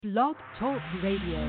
Blog Talk Radio.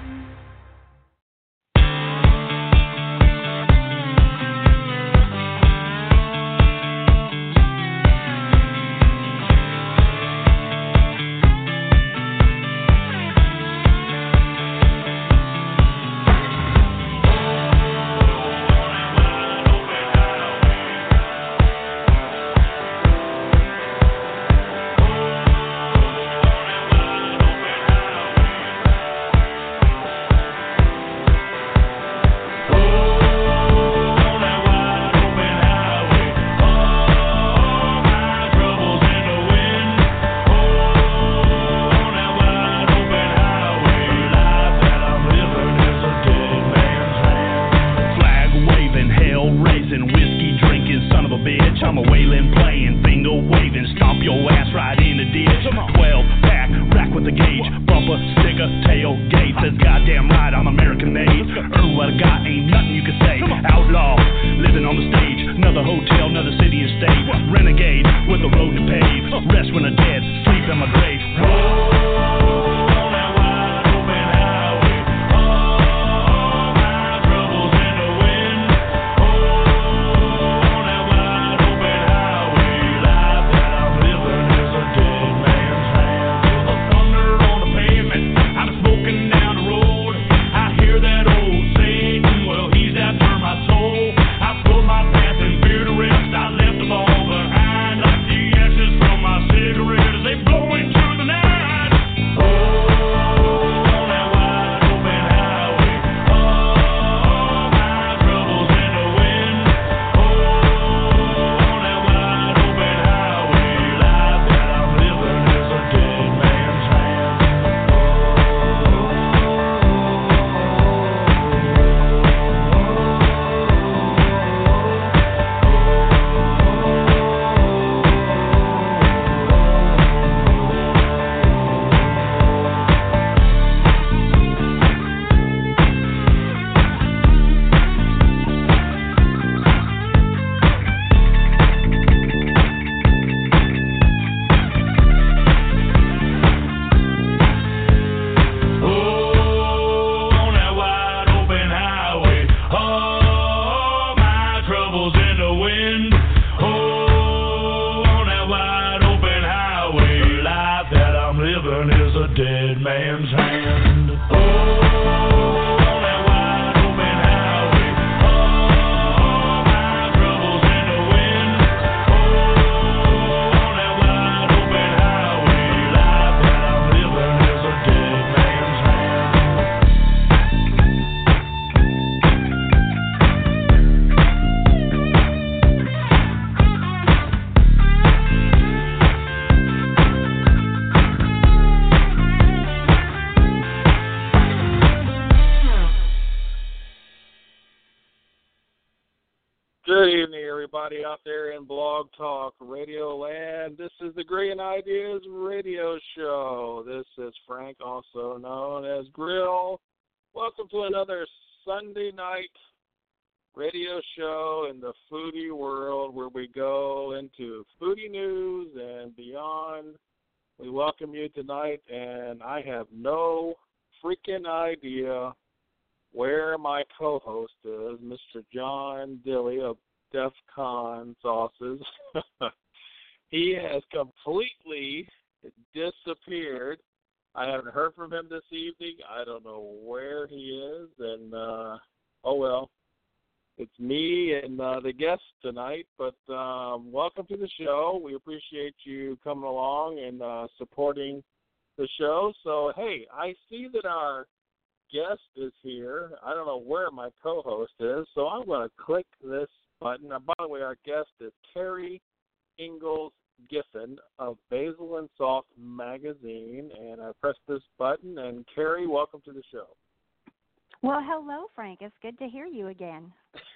Out there in Blog Talk Radio Land. This is the Great Ideas Radio Show. This is Frank, also known as Grill. Welcome to another Sunday night radio show in the foodie world where we go into foodie news and beyond. We welcome you tonight, and I have no freaking idea where my co-host is, Mr. John Dilly of Def Con Sauces. He has completely disappeared. I haven't heard from him this evening. I don't know where he is. And, oh, well, it's me and the guest tonight. But welcome to the show. We appreciate you coming along and supporting the show. So, hey, I see that our guest is here. I don't know where my co-host is. So I'm going to click this button. Now, by the way, our guest is Carrie Ingalls Giffen of Basil and Salt Magazine, and I press this button, and Carrie, welcome to the show. Well, hello, Frank. It's good to hear you again.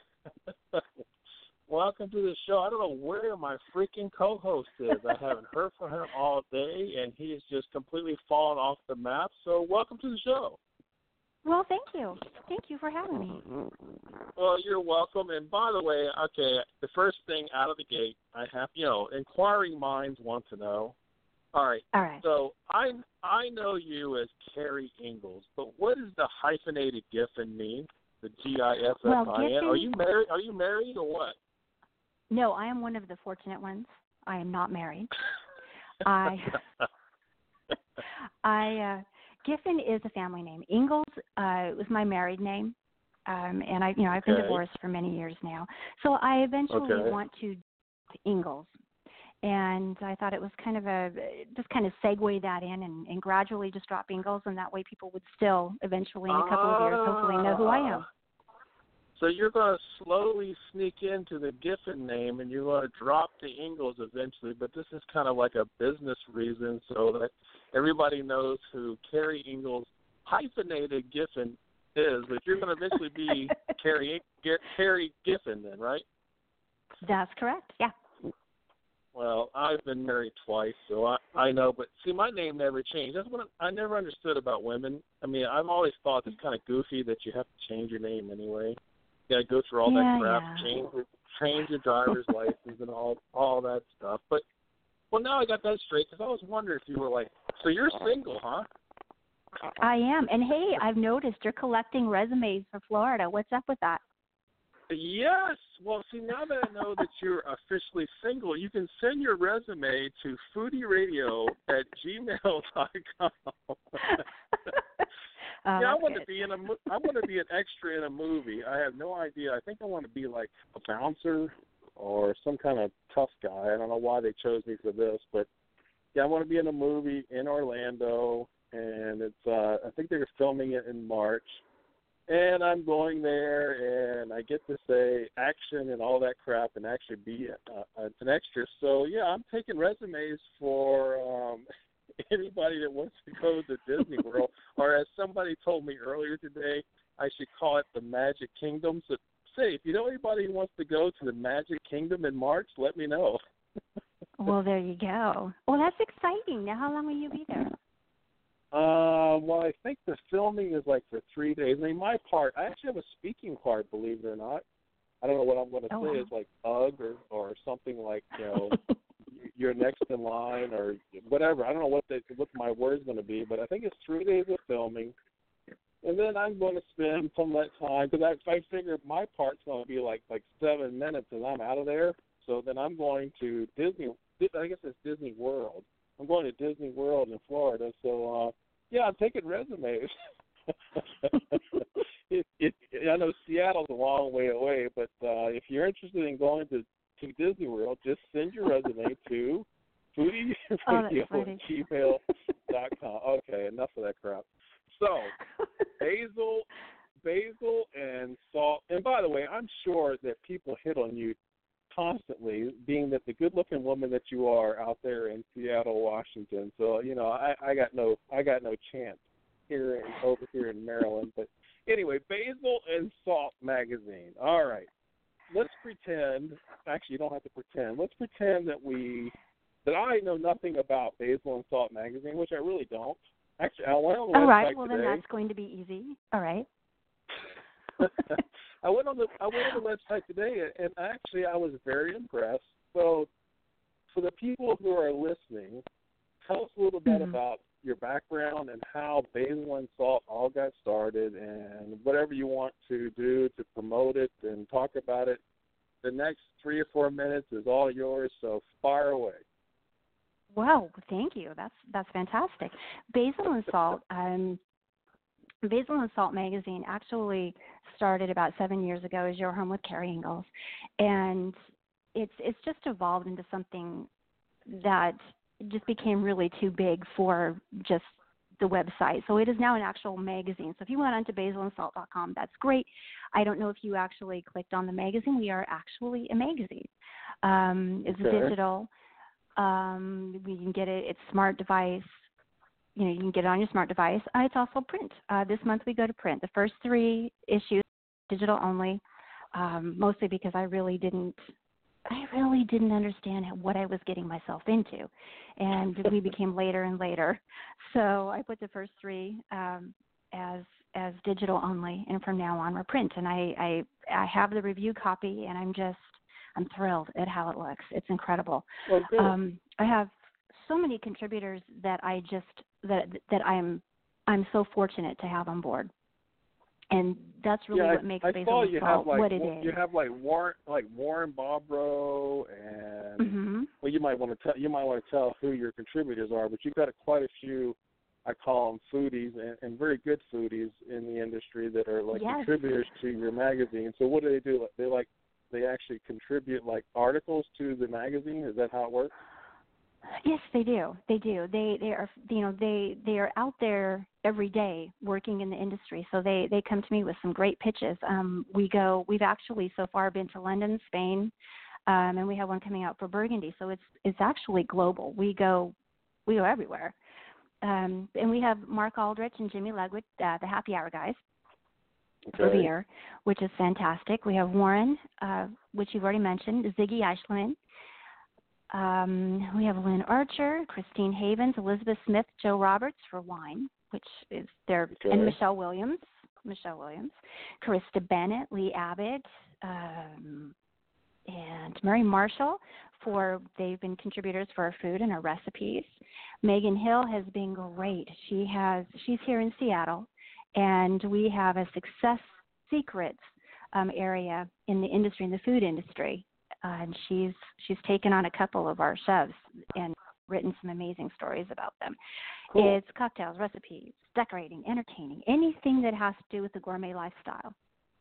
Welcome to the show. I don't know where my freaking co-host is. I haven't heard from him all day, and he has just completely fallen off the map, so welcome to the show. Well, thank you. Thank you for having me. Well, you're welcome. And by the way, okay, the first thing out of the gate, I have, inquiring minds want to know, All right. All right. So I know you as Carrie Ingalls, but what does the hyphenated Giffen mean? The Giffin. Well, Giffen, Are you married? Are you married or what? No, I am one of the fortunate ones. I am not married. I Giffen is a family name. Ingalls was my married name, and I've been divorced for many years now. So I eventually want to Ingalls, and I thought it was kind of segue that in and gradually just drop Ingalls, and that way people would still eventually in a couple of years hopefully know who I am. So you're going to slowly sneak into the Giffen name, and you're going to drop the Ingalls eventually, but this is kind of like a business reason so that everybody knows who Carrie Ingalls hyphenated Giffen is, but you're going to eventually be Carrie Giffen then, right? That's correct, yeah. Well, I've been married twice, so I know, but see, my name never changed. That's what I never understood about women. I mean, I've always thought it's kind of goofy that you have to change your name anyway. You got to go through all that crap, change your driver's license and all that stuff. But, well, now I got that straight because I was wondering if you were like, so you're single, huh? I am. And, hey, I've noticed you're collecting resumes for Florida. What's up with that? Yes. Well, see, now that I know that you're officially single, you can send your resume to foodieradio@gmail.com. Yeah, I want to be an extra in a movie. I have no idea. I think I want to be like a bouncer or some kind of tough guy. I don't know why they chose me for this, but yeah, I want to be in a movie in Orlando, and it's I think they're filming it in March. And I'm going there, and I get to say action and all that crap and actually be an extra. So, yeah, I'm taking resumes for anybody that wants to go to Disney World. Or as somebody told me earlier today, I should call it the Magic Kingdom. So, say, if you know anybody who wants to go to the Magic Kingdom in March, let me know. Well, there you go. Well, that's exciting. Now, how long will you be there? Well, I think the filming is like for 3 days. I mean, my part, I actually have a speaking part, believe it or not. I don't know what I'm going to say. Wow. It's like Ugg or something like, you're next in line or whatever. I don't know what my word's going to be, but I think it's 3 days of filming. And then I'm going to spend some of that time, because I figure my part's going to be like 7 minutes and I'm out of there. So then I'm going to I guess it's Disney World. I'm going to Disney World in Florida, so yeah, I'm taking resumes. I know Seattle's a long way away, but if you're interested in going to Disney World, just send your resume to foodieradio@gmail.com. Okay, enough of that crap. So, basil and salt. And by the way, I'm sure that people hit on you constantly, being that the good-looking woman that you are out there in Seattle, Washington. So I got no chance over here in Maryland. But anyway, Basil and Salt magazine. All right, let's pretend. Actually, you don't have to pretend. Let's pretend that I know nothing about Basil and Salt magazine, which I really don't. Actually, I went on the website today. All right. Well, then that's going to be easy. All right. I went on the website today, and actually I was very impressed. So, for the people who are listening, tell us a little bit about your background and how Basil and Salt all got started, and whatever you want to do to promote it and talk about it. The next 3 or 4 minutes is all yours. So, fire away. Wow, thank you. That's fantastic. Basil and Salt. Basil and Salt magazine actually started about 7 years ago as Your Home with Carrie Ingalls, and it's just evolved into something that just became really too big for just the website. So it is now an actual magazine. So if you went onto basilandsalt.com, that's great. I don't know if you actually clicked on the magazine. We are actually a magazine. It's digital. We can get it. It's smart device. You can get it on your smart device. It's also print. This month we go to print. The first 3 issues, digital only, mostly because I really didn't understand what I was getting myself into, and we became later and later. So I put the first 3 as digital only, and from now on we're print. And I have the review copy, and I'm thrilled at how it looks. It's incredible. Well, good. I have so many contributors that I just that I'm so fortunate to have on board. And that's really what makes Basil and Salt what it is. You have Warren Bobrow, and well, you might want to tell who your contributors are, but you've got quite a few. I call them foodies and very good foodies in the industry that are contributors to your magazine. So what do? They actually contribute articles to the magazine. Is that how it works? Yes, they do. They do. They are they are out there every day working in the industry. So they come to me with some great pitches. We've actually so far been to London, Spain, and we have one coming out for Burgundy. So it's actually global. We go everywhere. And we have Mark Aldrich and Jimmy Legwood, the Happy Hour guys, over here, which is fantastic. We have Warren, which you've already mentioned, Ziggy Eichleman. We have Lynn Archer, Christine Havens, Elizabeth Smith, Joe Roberts for wine, which is and Michelle Williams, Carissa Bennett, Lee Abbott, and Mary Marshall they've been contributors for our food and our recipes. Megan Hill has been great. She's here in Seattle, and we have a success secrets area in the industry, in the food industry. And she's taken on a couple of our chefs and written some amazing stories about them. Cool. It's cocktails, recipes, decorating, entertaining, anything that has to do with the gourmet lifestyle.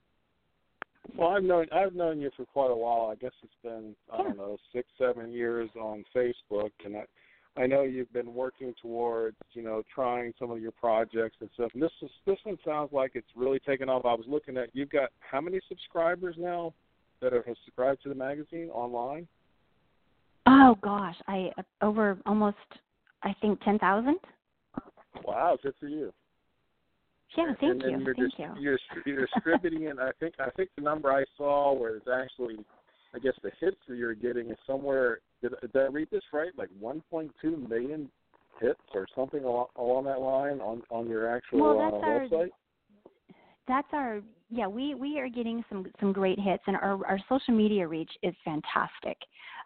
Well, I've known you for quite a while. I guess it's been 6-7 years on Facebook, and I know you've been working towards trying some of your projects and stuff. And this one sounds like it's really taken off. I was looking at, you've got how many subscribers now that have subscribed to the magazine online? Oh gosh, over almost, I think, 10,000. Wow, good for you. Yeah, thank you. You're distributing it. I think the number I saw was actually, I guess the hits that you're getting is somewhere. Did I read this right? 1.2 million hits or something along that line on your actual website. That's our. Yeah, we are getting some great hits, and our social media reach is fantastic.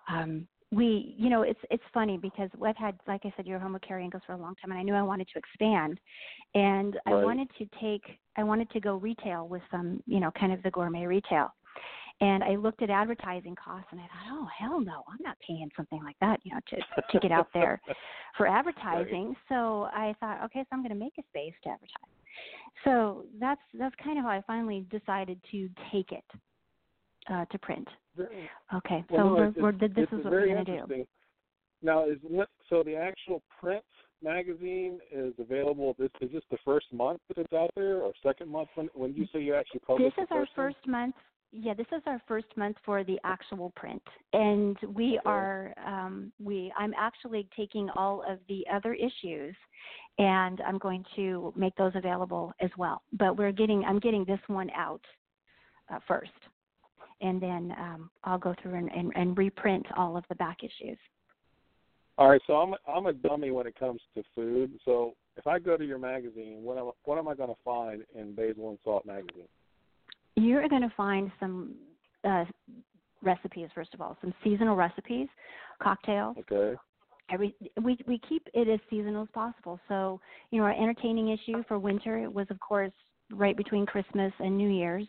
It's funny because I've had, like I said, Your Home with Carrie Ingalls for a long time, and I knew I wanted to expand, and I wanted to go retail with some, kind of the gourmet retail. And I looked at advertising costs, and I thought, oh, hell no, I'm not paying something like that, to get out there for advertising. Right. So I thought, okay, so I'm going to make a space to advertise. So that's kind of how I finally decided to take it to print. Okay, well, so this is what we're going to do. Now, so the actual print magazine is available. Is this the first month that it's out there, or second month? When you say you actually publish? This is our first month. Yeah, this is our first month for the actual print, and we are. I'm actually taking all of the other issues, and I'm going to make those available as well. But I'm getting this one out first, and then I'll go through and reprint all of the back issues. All right, so I'm a dummy when it comes to food. So if I go to your magazine, what am I going to find in Basil and Salt magazine? You're going to find some recipes, first of all, some seasonal recipes, cocktails. Okay. We keep it as seasonal as possible. So, our entertaining issue for winter was, of course, right between Christmas and New Year's.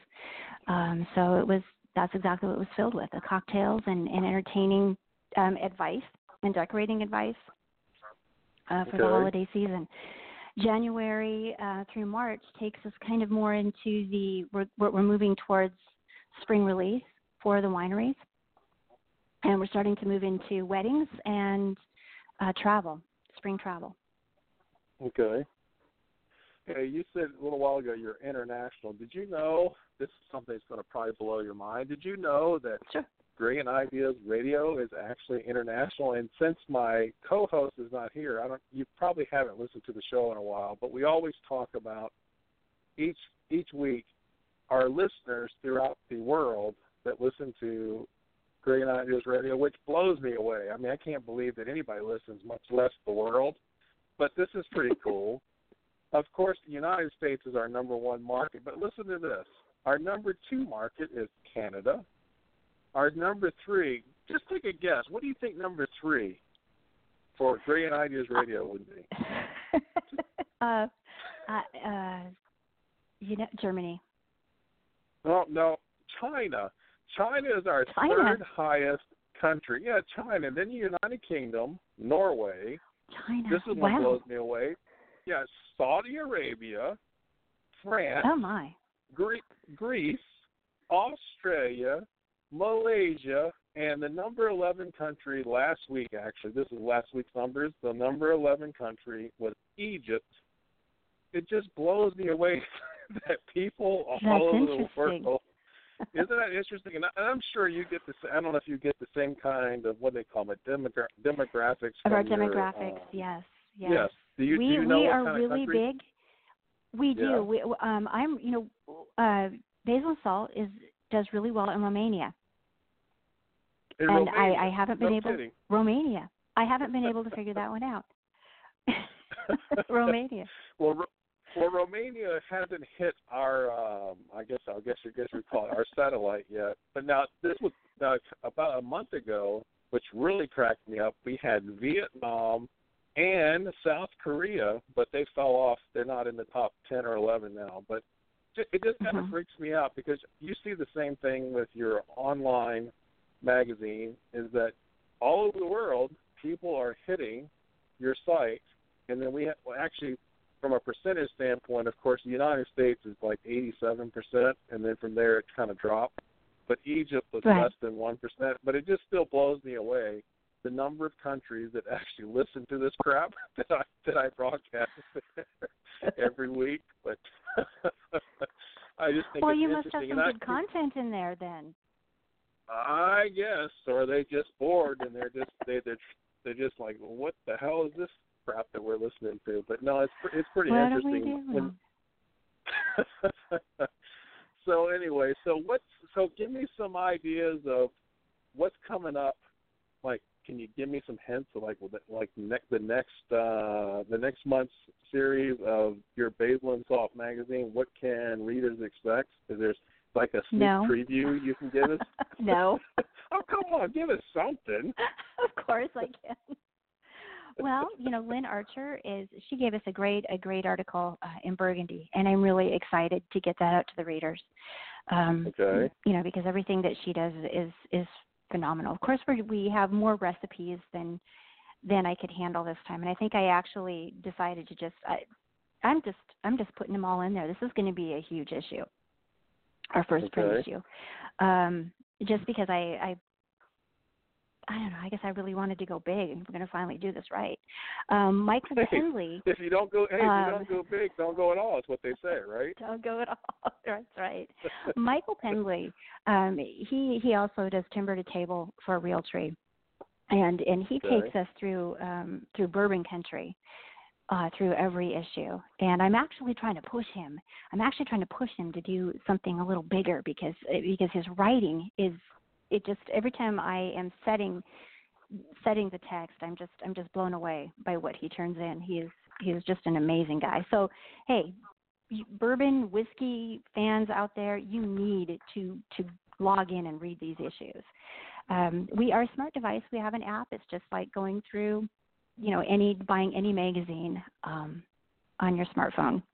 So that's exactly what it was filled with, the cocktails and entertaining advice and decorating advice for the holiday season. January through March takes us kind of more into we're moving towards spring release for the wineries, and we're starting to move into weddings and spring travel. Okay. Hey, you said a little while ago you're international. Did you know, this is something that's going to probably blow your mind, did you know that Brilliant Ideas Radio is actually international? And since my co-host is not here, you probably haven't listened to the show in a while, but we always talk about each week our listeners throughout the world that listen to Brilliant Ideas Radio, which blows me away. I mean, I can't believe that anybody listens, much less the world. But this is pretty cool. Of course, the United States is our number one market, but listen to this. Our number 2 market is Canada. Our number 3, just take a guess. What do you think number 3 for Brilliant Ideas Radio would be? Germany. Oh, no, China. China is our third highest country. Yeah, China. Then the United Kingdom, Norway. China. This is what blows me away. Yeah, Saudi Arabia, France. Oh, my. Greece, Australia, Malaysia, and the number 11 country last week, actually, this is last week's numbers, the number 11 country was Egypt. It just blows me away that people all over the world. Isn't that interesting? And I'm sure you get this. I don't know if you get the same kind of what they call it, demographics. Of our demographics, yes. Yes. Do you know we what are kind really of country? big. We do. Yeah. Basil and Salt does really well in Romania. In and Romania. I haven't been able. Kidding. Romania. I haven't been able to figure that one out. Romania. Well, Romania hasn't hit our, I guess you call it our satellite yet. But now this was about a month ago, which really cracked me up. We had Vietnam and South Korea, but they fell off. They're not in the top 10 or 11 now. But it just kind of freaks me out because you see the same thing with your online magazine, is that all over the world people are hitting your site, and then we actually, from a percentage standpoint, of course, the United States is like 87%, and then from there it kind of dropped. But Egypt was less than 1%. But it just still blows me away, the number of countries that actually listen to this crap that I broadcast every week. But I just think it's you must have interesting. some good content in there then. I guess, or they just bored and they're just like, well, what the hell is this crap that we're listening to? But no, it's pretty interesting. What are we doing? So anyway, so give me some ideas of what's coming up. Like, can you give me some hints of the next month's series of your Basil and Salt magazine? What can readers expect? Is there like a sneak preview you can give us? No. Oh, come on, give us something. Of course I can. Well, Lynn Archer she gave us a great article in Burgundy, and I'm really excited to get that out to the readers. Okay. Because everything that she does is phenomenal. Of course, we have more recipes than I could handle this time, and I think I actually decided to I'm just putting them all in there. This is going to be a huge issue, our first print issue, just because I don't know. I guess I really wanted to go big, and we're going to finally do this right. Michael Pendley. If you don't go big, don't go at all. That's what they say, right? Don't go at all. That's right. Michael Pendley. He also does timber to table for Realtree, and he takes us through bourbon country, through every issue. And I'm actually trying to push him. To do something a little bigger because his writing is. It just every time I am setting the text, I'm just blown away by what he turns in. He is just an amazing guy. So, hey, bourbon whiskey fans out there, you need to log in and read these issues. We are a smart device. We have an app. It's just like going through, buying any magazine on your smartphone.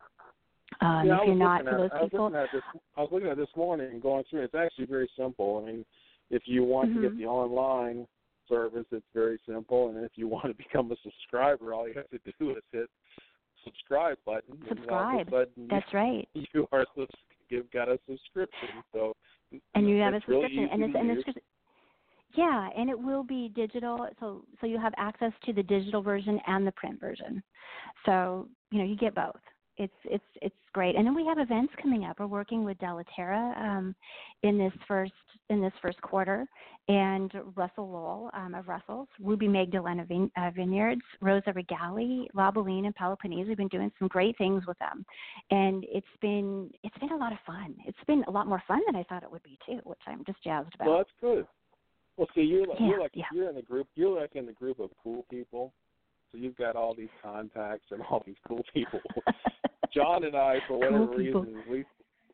If you're not, for those people. I was looking at this morning and going through it. It's actually very simple. I mean, if you want to get the online service, it's very simple. And if you want to become a subscriber, all you have to do is hit subscribe button. Subscribe. And all of a sudden, that's right. You've got a subscription. So. And you have a subscription, really yeah, and it will be digital. So you have access to the digital version and the print version. So you get both. It's great, and then we have events coming up. We're working with Delaterra in this first quarter, and Russell Lowell of Russell's, Ruby Magdalena Vineyards, Rosa Regali, La Bellina, and Peloponnese. We've been doing some great things with them, and it's been a lot of fun. It's been a lot more fun than I thought it would be too, which I'm just jazzed about. Well, that's good. Well, see, you're in the group. You're like in the group of cool people. So you've got all these contacts and all these cool people. John and I, for whatever reason,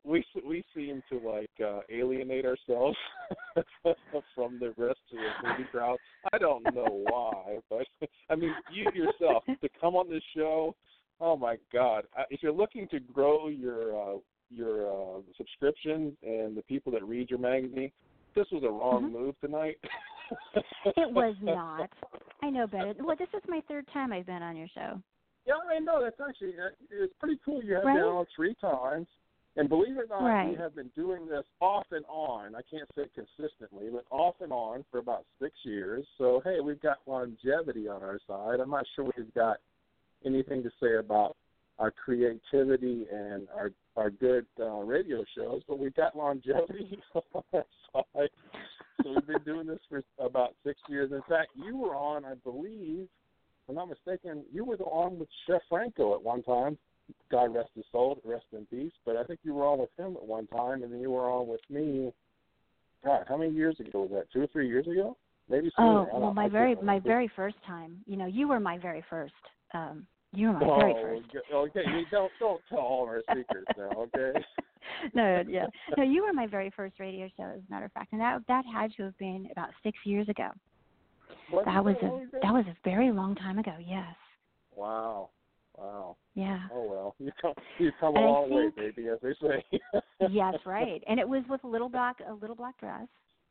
we seem to alienate ourselves from the rest of the movie crowd. I don't know why, but I mean, you yourself to come on this show. Oh my God! If you're looking to grow your subscriptions and the people that read your magazine, this was a wrong move tonight. It was not. I know better. Well, this is my third time I've been on your show. Yeah, I know. That's actually it's pretty cool. You have right? been on 3 times. And believe it or not, right. we have been doing this off and on. I can't say consistently, but off and on for about 6 years. So, hey, we've got longevity on our side. I'm not sure we've got anything to say about our creativity and our good radio shows, but we've got longevity on our side. So we've been doing this for about 6 years. In fact, you were on, I believe, if I'm not mistaken, you were on with Chef Franco at one time. God rest his soul, rest in peace. But I think you were on with him at one time, and then you were on with me. God, how many years ago was that? 2 or 3 years ago? Maybe sooner. Oh, well, my very first time. You know, you were my very first. You were my very first. Okay, don't tell all of our secrets now, okay? No, yeah, no, you were my very first radio show, as a matter of fact, and that had to have been about 6 years ago. That was a very long time ago. Yes. Wow. Yeah. Oh well, you come a long way, baby, as they say. Yes, right. And it was with a little black dress.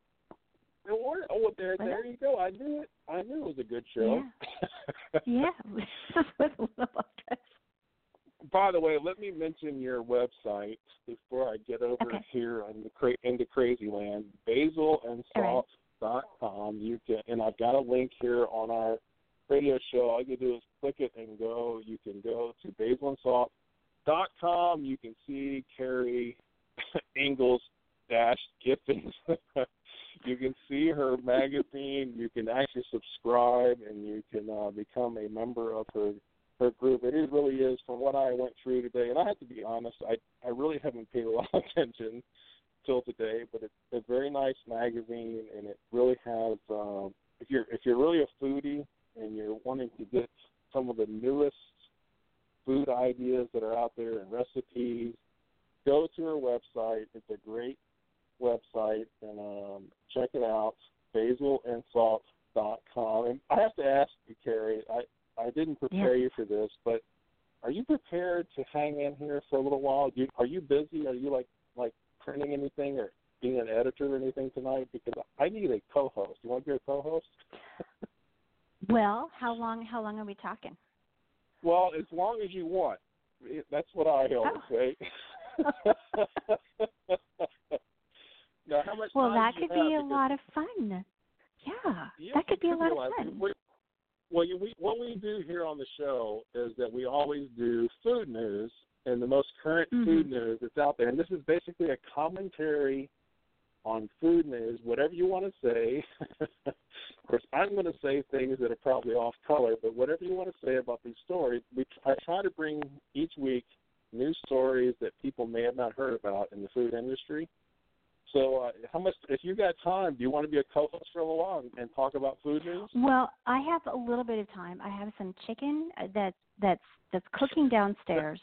Oh, there you go. I knew it. I knew it was a good show. Yeah. With a little black dress. By the way, let me mention your website before I get over here into Crazy Land. BasilAndSalt.com. You can, and I've got a link here on our radio show. All you do is click it and go. You can go to BasilAndSalt.com. You can see Carrie Ingalls-Giffens. You can see her magazine. You can actually subscribe, and you can become a member of her group. It really is, from what I went through today, and I have to be honest, I really haven't paid a lot of attention till today, but it's a very nice magazine, and it really has, if you're really a foodie and you're wanting to get some of the newest food ideas that are out there and recipes, go to her website. It's a great website, and check it out, BasilAndSalt.com. And I have to ask you, Carrie, I didn't prepare you for this, but are you prepared to hang in here for a little while? Are you busy? Are you like printing anything or being an editor or anything tonight? Because I need a co-host. You want to be a co-host? Well, how long are we talking? Well, as long as you want. That's what I always say. Now, how much well, time that do you could have? be a lot of fun. Yeah, that could be a lot of fun. Well, what we do here on the show is that we always do food news and the most current food news that's out there. And this is basically a commentary on food news, whatever you want to say. Of course, I'm going to say things that are probably off color, but whatever you want to say about these stories, I try to bring each week new stories that people may have not heard about in the food industry. So if you got time, do you want to be a co-host for a little while and talk about food news? Well, I have a little bit of time. I have some chicken that's cooking downstairs.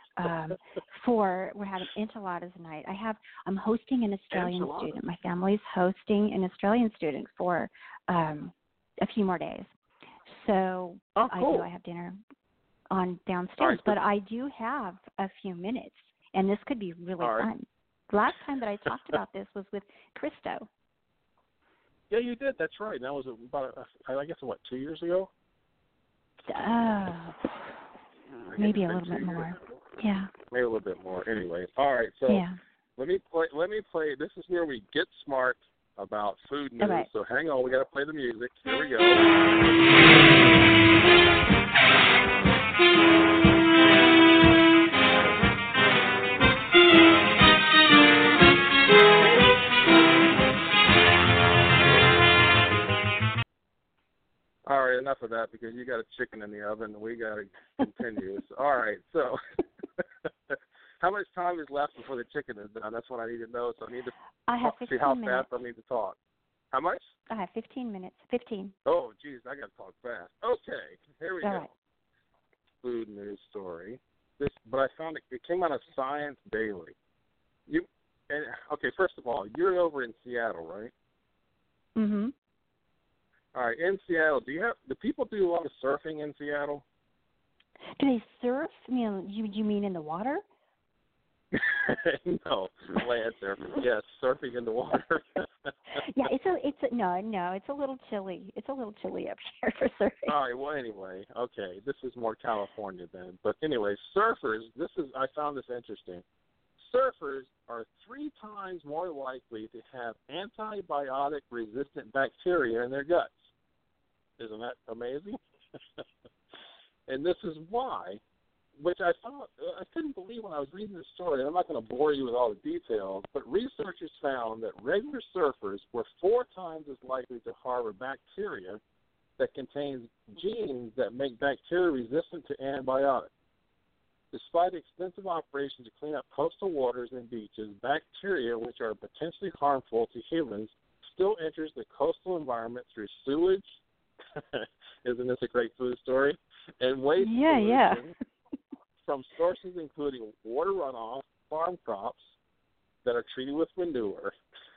We're having enchiladas tonight. I'm hosting an Australian student. My family's hosting an Australian student for a few more days. So cool. I have dinner on downstairs, but I do have a few minutes, and this could be really fun. Last time that I talked about this was with Christo. Yeah, you did. That's right. That was about, 2 years ago? Maybe a little bit more. Yeah. Maybe a little bit more. Anyway, all right. So let me play. This is where we get smart about food news. Right. So hang on. We got to play the music. Here we go. All right, enough of that because you got a chicken in the oven and we got to continue. All right, so how much time is left before the chicken is done? That's what I need to know. So I need to see how fast I need to talk. How much? I have 15 minutes. 15. Oh, geez, I got to talk fast. Okay, here we go. Right. Food news story. But I found it came out of Science Daily. Okay, first of all, you're over in Seattle, right? Mhm. All right, in Seattle, do people do a lot of surfing in Seattle? Do they surf? You mean in the water? No, land surfing. Yes, surfing in the water. Yeah, it's a little chilly. It's a little chilly up here for surfing. All right. Well, anyway, okay. This is more California then. But anyway, surfers. I found this interesting. Surfers are 3 times more likely to have antibiotic-resistant bacteria in their guts. Isn't that amazing? And this is why, which I couldn't believe when I was reading the story, and I'm not going to bore you with all the details, but researchers found that regular surfers were 4 times as likely to harbor bacteria that contains genes that make bacteria resistant to antibiotics. Despite extensive operations to clean up coastal waters and beaches, bacteria, which are potentially harmful to humans, still enters the coastal environment through sewage. Isn't this a great food story? And waste pollution from sources including water runoff, farm crops that are treated with manure.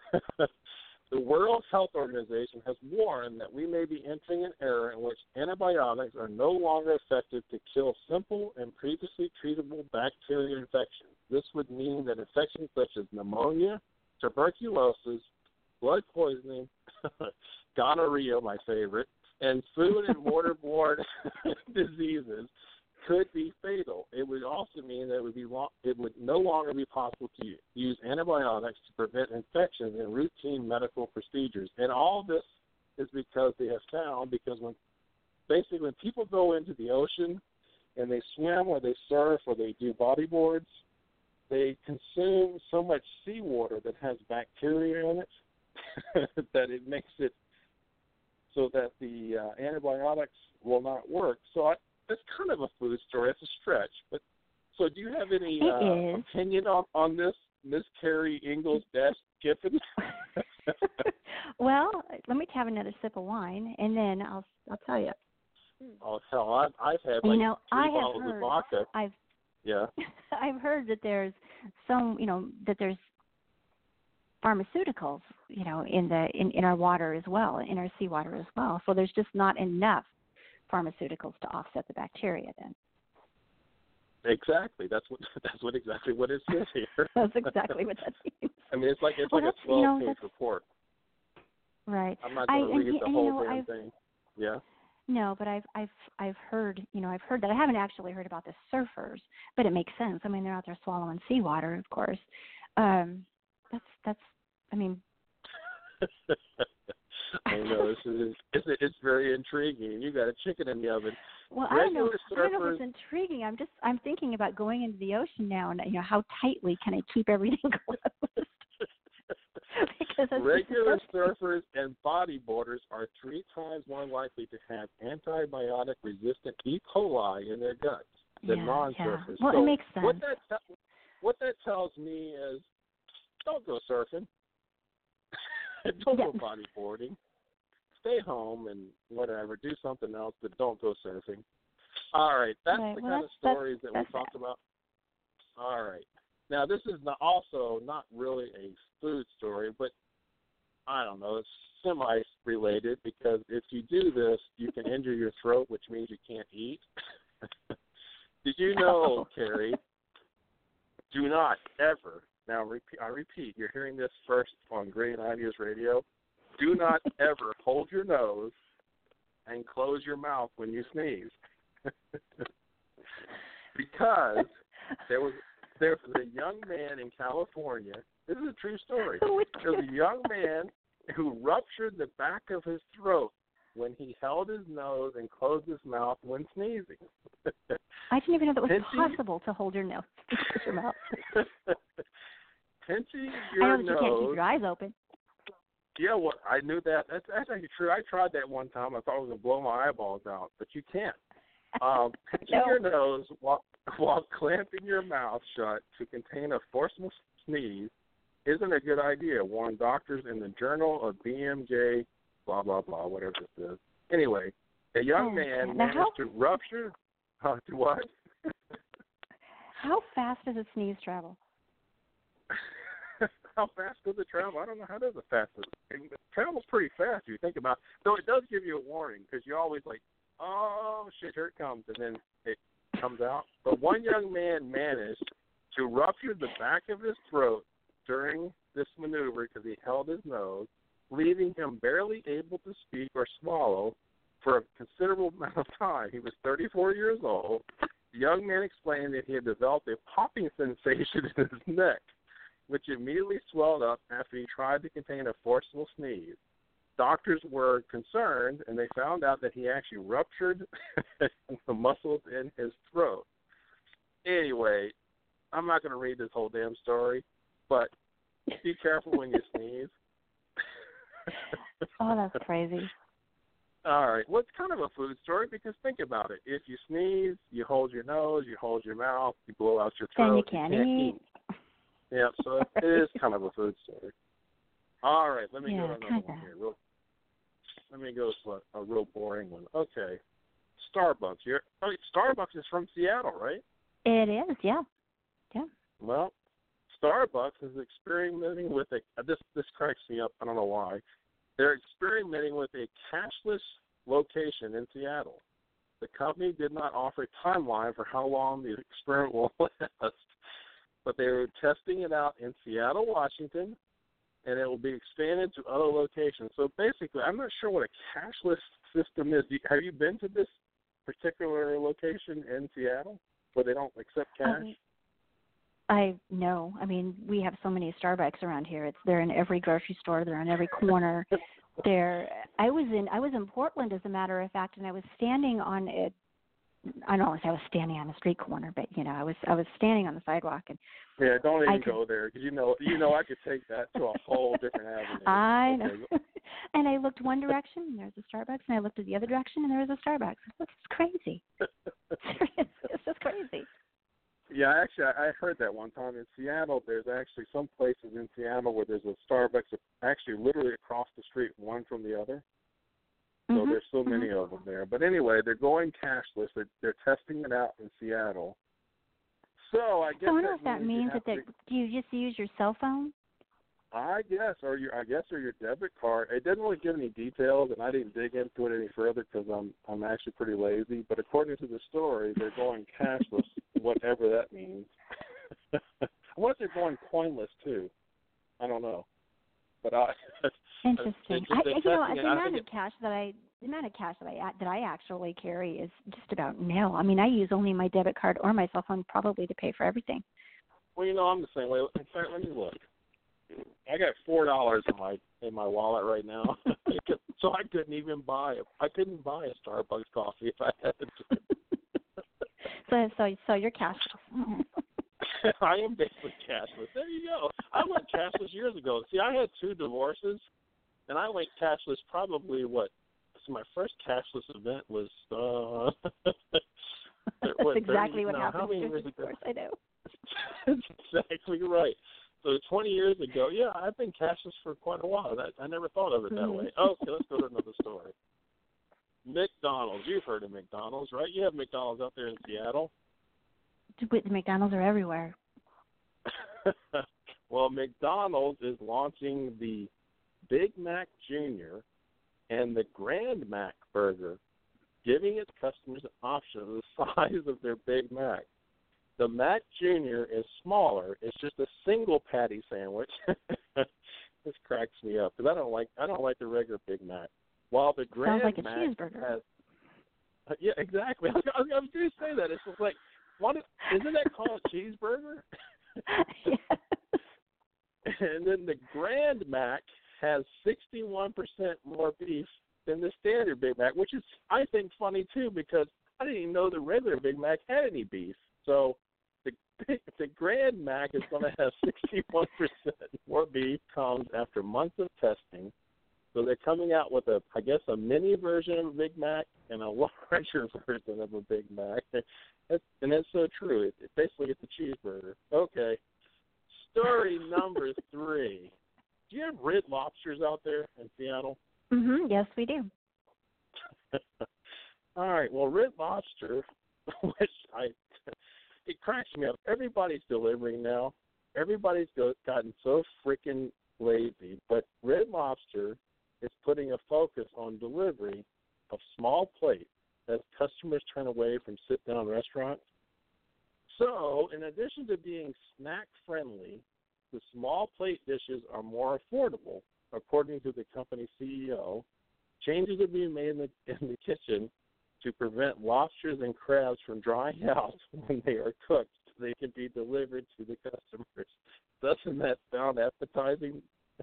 The World Health Organization has warned that we may be entering an era in which antibiotics are no longer effective to kill simple and previously treatable bacterial infections. This would mean that infections such as pneumonia, tuberculosis, blood poisoning, gonorrhea, my favorite, and food and waterborne diseases could be fatal. It would also mean that it would no longer be possible to use antibiotics to prevent infections in routine medical procedures. And all this is because they have found, because when people go into the ocean and they swim or they surf or they do bodyboards, they consume so much seawater that has bacteria in it that it makes it so that the antibiotics will not work. So it's kind of a food story. It's a stretch. But so do you have any opinion on this, Miss Carrie Ingalls-Giffen? Well, let me have another sip of wine, and then I'll tell you. Oh, hell, I've had like 3 bottles of vodka. I've heard that there's there's pharmaceuticals, in our water as well, in our seawater as well. So there's just not enough pharmaceuticals to offset the bacteria then. Exactly. That's exactly what it says here. That's exactly what that means. I mean, it's like a 12-page report. Right. I'm not going to read the whole damn thing. Yeah. No, but I've heard that. I haven't actually heard about the surfers, but it makes sense. I mean, they're out there swallowing seawater, of course. I know it's very intriguing. You got a chicken in the oven. Well, I don't know if it's intriguing. I'm thinking about going into the ocean now, and how tightly can I keep everything closed? Regular surfers and bodyboarders are 3 times more likely to have antibiotic-resistant E. coli in their guts than non-surfers. Well, so it makes sense. What that tells me is, don't go surfing. Don't go bodyboarding. Stay home and whatever. Do something else, but don't go surfing. All right. That's the kind of stories that we talk about. All right. Now, this is not really a food story, but I don't know. It's semi-related because if you do this, you can injure your throat, which means you can't eat. Did you know, Carrie, do not ever, now I repeat, you're hearing this first on Great Ideas Radio, do not ever hold your nose and close your mouth when you sneeze. Because there was a young man in California. This is a true story. There was a young man who ruptured the back of his throat when he held his nose and closed his mouth when sneezing. I didn't even know that was possible to hold your nose and close your mouth. Pinching your nose. I know that you can't keep your eyes open. Yeah, well, I knew that. That's actually true. I tried that one time. I thought I was going to blow my eyeballs out, but you can't. Pinching your nose while clamping your mouth shut to contain a forceful sneeze isn't a good idea, warned doctors in the Journal of BMJ, blah, blah, blah, whatever this is. Anyway, a young man managed to rupture. To what? How fast does a sneeze travel? how fast does it travel? I don't know. How does it fast? It travels pretty fast if you think about it. Though it does give you a warning because you're always like, oh, shit, here it comes. And then it comes out. But one young man managed to rupture the back of his throat during this maneuver because he held his nose, leaving him barely able to speak or swallow for a considerable amount of time. He was 34 years old. The young man explained that he had developed a popping sensation in his neck, which immediately swelled up after he tried to contain a forceful sneeze. Doctors were concerned, and they found out that he actually ruptured the muscles in his throat. Anyway, I'm not going to read this whole damn story, but be careful when you sneeze. Oh, that's crazy. All right. Well, it's kind of a food story because think about it. If you sneeze, you hold your nose, you hold your mouth, you blow out your throat. Then you can't eat. Yeah, so it is kind of a food story. All right. Let me go to another kinda. one here. Let me go to a real boring one. Okay. Starbucks. Starbucks is from Seattle, right? It is, yeah. Yeah. Well, Starbucks is experimenting with this cracks me up. I don't know why. They're experimenting with a cashless location in Seattle. The company did not offer a timeline for how long the experiment will last, but they're testing it out in Seattle, Washington, and it will be expanded to other locations. So basically, I'm not sure what a cashless system is. Have you been to this particular location in Seattle where they don't accept cash? I know. I mean, we have so many Starbucks around here. They're in every grocery store. They're on every corner. I was in Portland, as a matter of fact, and I was standing on it. I don't know if I was standing on a street corner, but I was standing on the sidewalk and. Yeah, don't even go there because you know I could take that to a whole different avenue. I know. Okay. And I looked one direction and there was a Starbucks, and I looked at the other direction and there was a Starbucks. This is crazy. It's just crazy. Yeah, actually, I heard that one time in Seattle. There's actually some places in Seattle where there's a Starbucks actually literally across the street, one from the other. So there's so many of them there. But anyway, they're going cashless. They're testing it out in Seattle. So I guess. So I wonder if that means that do you just use your cell phone? I guess, or your debit card. It didn't really give any details, and I didn't dig into it any further because I'm actually pretty lazy. But according to the story, they're going cashless, whatever that means. I wonder if they're going coinless too. I don't know, but interesting. The amount of cash that I actually carry is just about nil. I mean, I use only my debit card or my cell phone probably to pay for everything. Well, I'm the same way. In fact, let me look. I got $4 in my wallet right now, so I couldn't even buy a Starbucks coffee if I had to. So you're cashless. I am basically cashless. There you go. I went cashless years ago. See, I had 2 divorces, and I went cashless probably So my first cashless event was. That's exactly what happened. How many years ago? Of course, I know. That's exactly right. So 20 years ago, yeah, I've been cashless for quite a while. I never thought of it that way. Okay, let's go to another story. McDonald's. You've heard of McDonald's, right? You have McDonald's out there in Seattle. The McDonald's are everywhere. Well, McDonald's is launching the Big Mac Jr. and the Grand Mac burger, giving its customers an option of the size of their Big Mac. The Mac Jr. is smaller. It's just a single patty sandwich. This cracks me up because I don't like the regular Big Mac. While the Grand Sounds like Mac a cheeseburger. has, yeah, exactly. I was going to say that. It's just like, isn't that called a cheeseburger? Yeah. And then the Grand Mac has 61% more beef than the standard Big Mac, which is, I think, funny too because I didn't even know the regular Big Mac had any beef. So the Grand Mac is going to have 61% more beef comes after months of testing. So they're coming out with a mini version of a Big Mac and a larger version of a Big Mac. And that's so true. It basically it's a cheeseburger. Okay. Story number 3. Do you have red lobsters out there in Seattle? Yes, we do. All right. Well, Red Lobster, which it cracks me up. Everybody's delivering now. everybody's gotten so freaking lazy, but Red Lobster is putting a focus on delivery of small plates as customers turn away from sit-down restaurants. So, in addition to being snack-friendly, the small plate dishes are more affordable, according to the company's CEO. Changes are being made in the kitchen to prevent lobsters and crabs from drying out when they are cooked so they can be delivered to the customers. Doesn't that sound appetizing?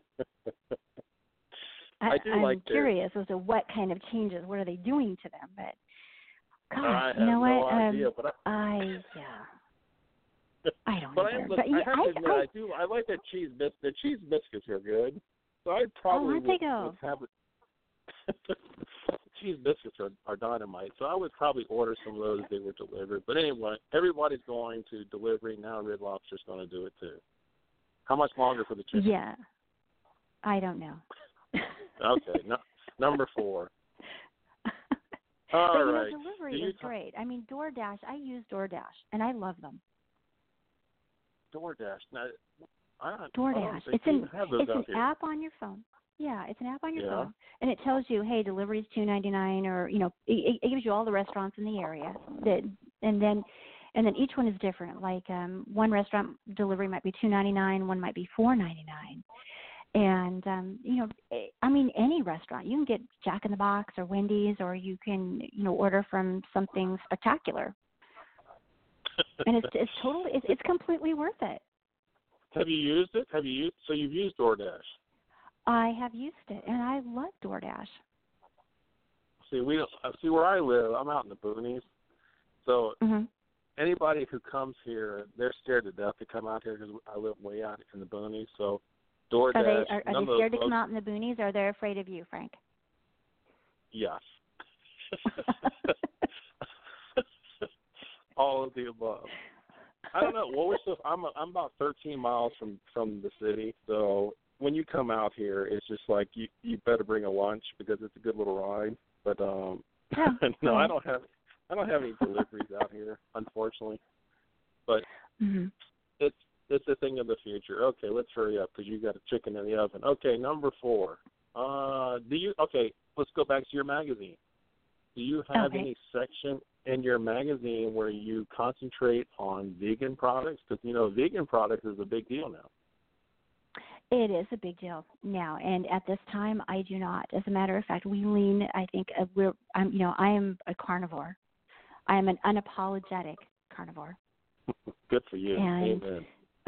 I'm curious as to what kind of changes, what are they doing to them? But, gosh, I have you know no what? idea, but I don't but either. I have to admit, I like that cheese biscuit. The cheese biscuits are good, so I probably would have it. Cheese biscuits are dynamite, so I would probably order some of those if they were delivered. But anyway, everybody's going to delivery now. Red Lobster's going to do it too. How much longer for the chicken? Yeah, I don't know. Okay, number 4. But right. Delivery is great. I mean, DoorDash. I use DoorDash, and I love them. DoorDash. Now, DoorDash. It's an app on your phone. Yeah, it's an app on your phone, and it tells you, hey, delivery is $2.99, or it gives you all the restaurants in the area. And then each one is different. Like one restaurant delivery might be $2.99, one might be $4.99. And I mean, any restaurant you can get Jack in the Box or Wendy's, or you can order from something spectacular. And it's completely worth it. Have you used it? So you've used DoorDash? I have used it, and I love DoorDash. See, where I live. I'm out in the boonies, so anybody who comes here, they're scared to death to come out here because I live way out in the boonies. So DoorDash. Are they scared to come out in the boonies, or are they afraid of you, Frank? Yes. All of the above. I don't know. Well, I'm about 13 miles from the city, so when you come out here, it's just like you better bring a lunch because it's a good little ride. But no, I don't have any deliveries out here, unfortunately. But it's a thing of the future. Okay, let's hurry up because you got a chicken in the oven. Okay, number 4. Let's go back to your magazine. Do you have any section in your magazine where you concentrate on vegan products? Because vegan products is a big deal now. It is a big deal now, and at this time, I do not. As a matter of fact, we lean. I think I am a carnivore. I am an unapologetic carnivore. Good for you. And, amen.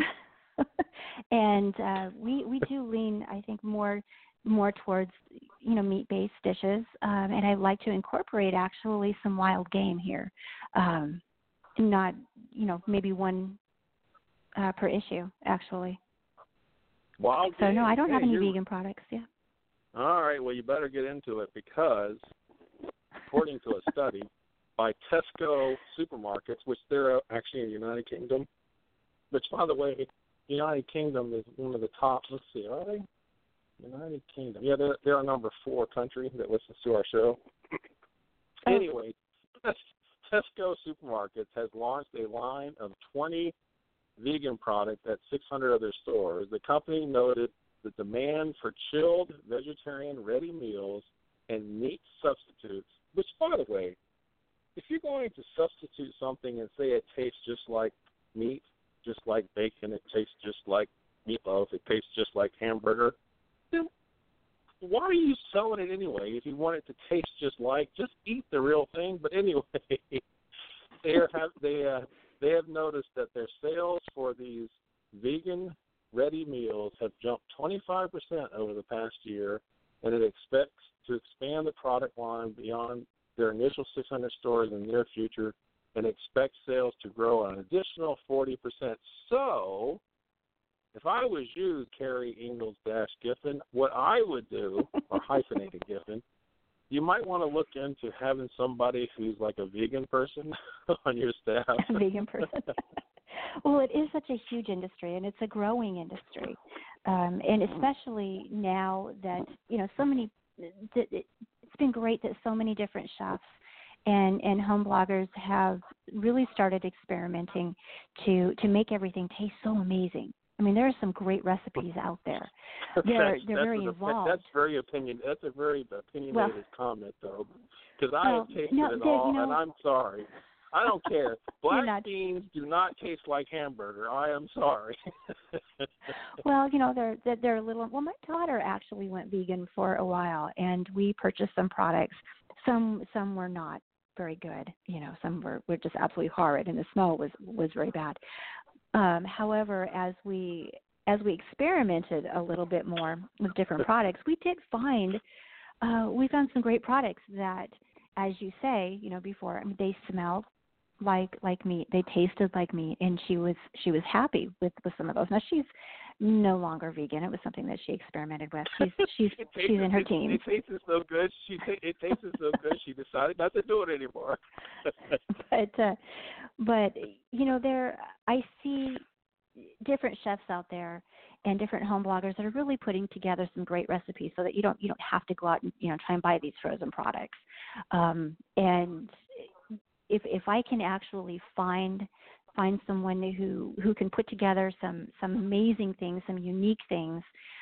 And we do lean, I think, more towards meat-based dishes, and I like to incorporate actually some wild game here. Not maybe one per issue actually. Wild game. So no, I don't have any vegan products. Yeah. All right. Well, you better get into it because, according to a study by Tesco supermarkets, which they're actually in the United Kingdom, which, by the way, United Kingdom is one of the top. Let's see, are they? United Kingdom. Yeah, they're our number 4 country that listens to our show. Anyway, Tesco Supermarkets has launched a line of 20 vegan products at 600 other stores. The company noted the demand for chilled vegetarian ready meals and meat substitutes, which, by the way, if you're going to substitute something and say it tastes just like meat, just like bacon, it tastes just like meatloaf, it tastes just like hamburger, then why are you selling it anyway? If you want it to taste just eat the real thing. But anyway, they have noticed that their sales for these vegan ready meals have jumped 25% over the past year, and it expects to expand the product line beyond their initial 600 stores in the near future and expects sales to grow an additional 40%. So, if I was you, Carrie Ingalls-Giffen, what I would do, or hyphenated Giffen, you might want to look into having somebody who's like a vegan person on your staff. A vegan person. Well, it is such a huge industry, and it's a growing industry. And especially now that, it's been great that so many different chefs and home bloggers have really started experimenting to make everything taste so amazing. I mean, there are some great recipes out there. They're very involved. That's very That's a very opinionated comment, though, because I have tasted it all, and I'm sorry. I don't care. Black beans do not taste like hamburger. I am sorry. Well, they're a little. Well, my daughter actually went vegan for a while, and we purchased some products. Some were not very good. Some were just absolutely horrid, and the smell was very bad. However, as we experimented a little bit more with different products, we found some great products that, as you say, before, I mean, they smelled like meat, they tasted like meat, and she was happy with some of those. Now she's no longer vegan. It was something that she experimented with. She's in her teens. It tasted so good. It tasted so good. She decided not to do it anymore. but there I see different chefs out there and different home bloggers that are really putting together some great recipes so that you don't have to go out and try and buy these frozen products. And if I can actually find someone who can put together some amazing things, some unique things,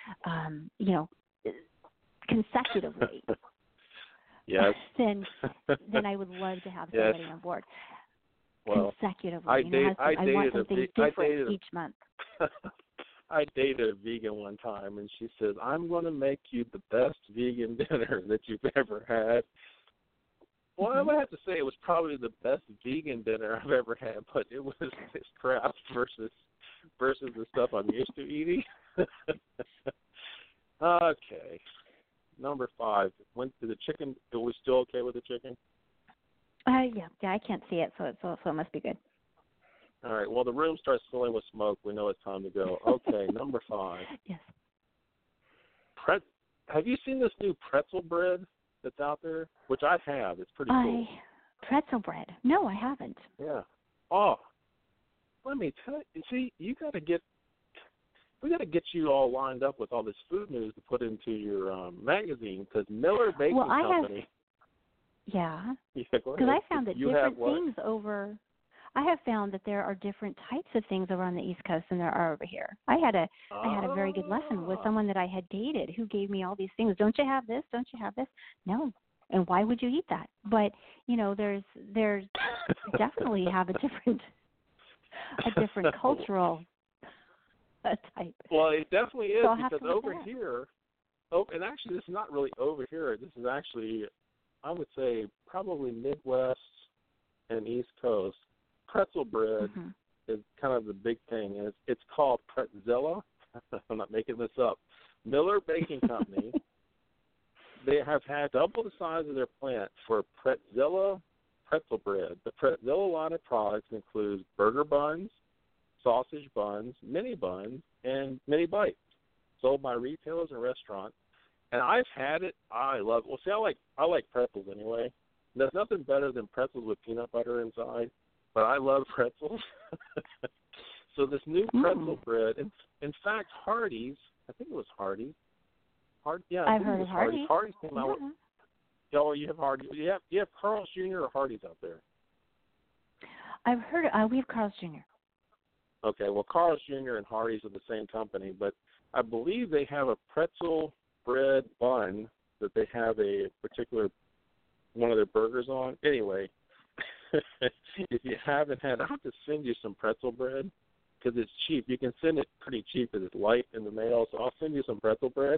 consecutively. Yes. then I would love to have somebody on board. Well, consecutively. I want something different each month. I dated a vegan one time, and she says, "I'm going to make you the best vegan dinner that you've ever had." Well, I would have to say it was probably the best vegan dinner I've ever had, but it was this crap versus the stuff I'm used to eating. Okay. Number 5. Went to the chicken. Are we still okay with the chicken? Yeah, I can't see it, so it must be good. All right. Well, the room starts filling with smoke. We know it's time to go. Okay, number 5. Yes. Have you seen this new pretzel bread that's out there? Which I have. It's pretty cool. Pretzel bread? No, I haven't. Yeah. Oh, let me tell you. See, we got to get you all lined up with all this food news to put into your magazine, because Miller Baking Company. Yeah. Because I found that different things over. I have found that there are different types of things over on the East Coast than there are over here. I had a very good lesson with someone that I had dated who gave me all these things. Don't you have this? Don't you have this? No. And why would you eat that? But there's definitely have a different cultural type. Well, it definitely is, so because over here, and actually this is not really over here. This is actually, I would say, probably Midwest and East Coast. Pretzel bread is kind of the big thing, and it's called Pretzella. I'm not making this up. Miller Baking Company, they have had double the size of their plant for Pretzella pretzel bread. The Pretzella line of products includes burger buns, sausage buns, mini buns, and mini bites, sold by retailers and restaurants. And I've had it. I love it. Well, see, I like pretzels anyway. There's nothing better than pretzels with peanut butter inside. But I love pretzels. So this new pretzel bread, in fact, Hardee's, I think it was Hardee's. I've heard of Hardee's. Hardee's came out with, you have Hardee's. You have Carl's Jr. or Hardee's out there? I've heard, we have Carl's Jr. Okay, well, Carl's Jr. and Hardee's are the same company, but I believe they have a pretzel bread bun that they have a particular one of their burgers on. Anyway, if you haven't had, I'll have to send you some pretzel bread because it's cheap. You can send it pretty cheap because it's light in the mail, so I'll send you some pretzel bread.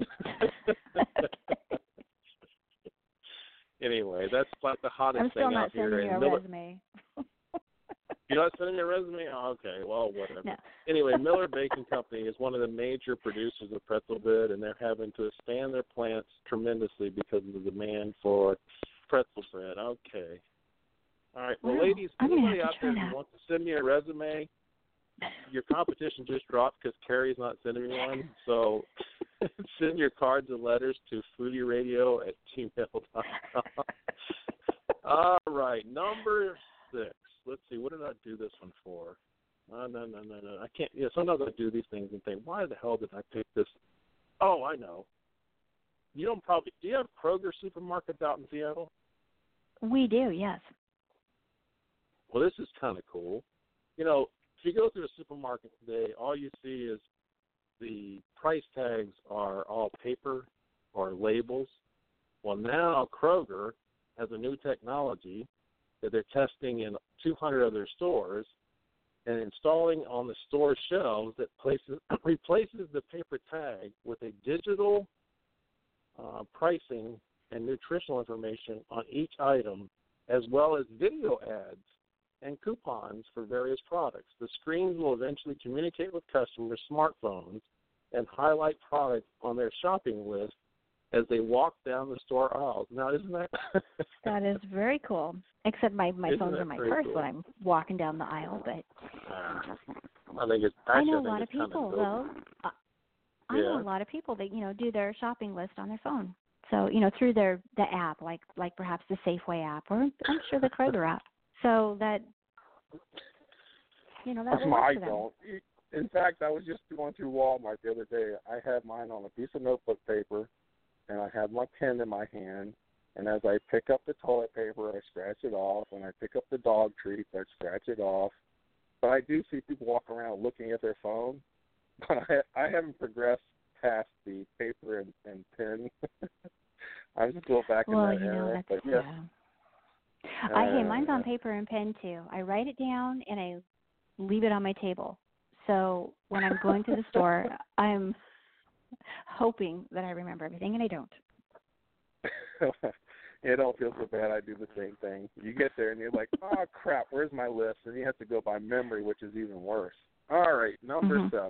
Anyway, that's like the hottest thing out here. I'm still not sending you a resume. You're not sending your resume? Oh, okay, well, whatever. No. Anyway, Miller Baking Company is one of the major producers of pretzel bread, and they're having to expand their plants tremendously because of the demand for pretzel bread. Okay. All right. Well, ladies, anybody out there who wants to send me a resume, your competition just dropped because Carrie's not sending me one. So send your cards and letters to foodieradio@gmail.com. All right. Number 6. Let's see. What did I do this one for? No. I can't. Yeah, sometimes I do these things and think, why the hell did I pick this? Oh, I know. Do you have Kroger supermarkets out in Seattle? We do, yes. Well, this is kind of cool. If you go through a supermarket today, all you see is the price tags are all paper or labels. Well, now Kroger has a new technology that they're testing in 200 of their stores and installing on the store shelves that replaces the paper tag with a digital pricing and nutritional information on each item, as well as video ads and coupons for various products. The screens will eventually communicate with customers' smartphones and highlight products on their shopping list as they walk down the store aisles. Now, isn't that? That is very cool. Except my phone's in my purse cool? when I'm walking down the aisle. But I think it's. I Actually, know a lot of people though. I know Yeah. a lot of people that do their shopping list on their phone. So through the app, like perhaps the Safeway app, or I'm sure the Kroger app. So that that will work for them. don't. In fact, I was just going through Walmart the other day. I had mine on a piece of notebook paper, and I had my pen in my hand. And as I pick up the toilet paper, I scratch it off. When I pick up the dog treats, I scratch it off. But I do see people walk around looking at their phone. But I haven't progressed past the paper and pen. I'm still back in that era. But yeah. Hey, mine's on paper and pen too. I write it down and I leave it on my table. So when I'm going to the store, I'm hoping that I remember everything, and I don't. It don't feel so bad. I do the same thing. You get there and you're like, oh crap, where's my list? And you have to go by memory, which is even worse. All right, number 7.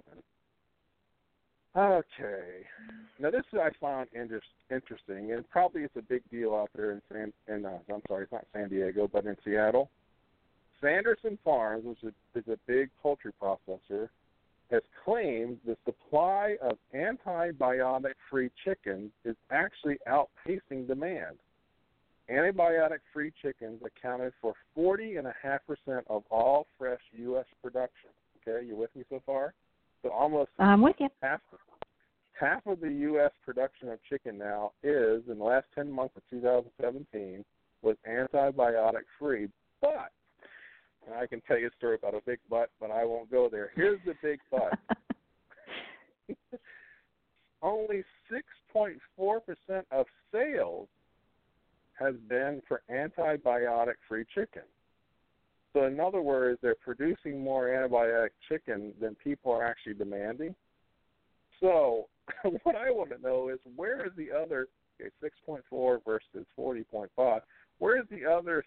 Okay. Now this I found interesting, and probably it's a big deal out there in I'm sorry, it's not San Diego, but in Seattle. Sanderson Farms, which is a big poultry processor, has claimed the supply of antibiotic-free chicken is actually outpacing demand. Antibiotic-free chickens accounted for 40.5% of all fresh U.S. production. Okay, you with me so far? So almost I'm with you. Half of the U.S. production of chicken now is, in the last 10 months of 2017, was antibiotic-free. But, and I can tell you a story about a big but I won't go there. Here's the big but. Only 6.4% of sales has been for antibiotic-free chicken. So in other words, they're producing more antibiotic chicken than people are actually demanding. So what I want to know is where is the other 6.4 versus 40.5? Where is the other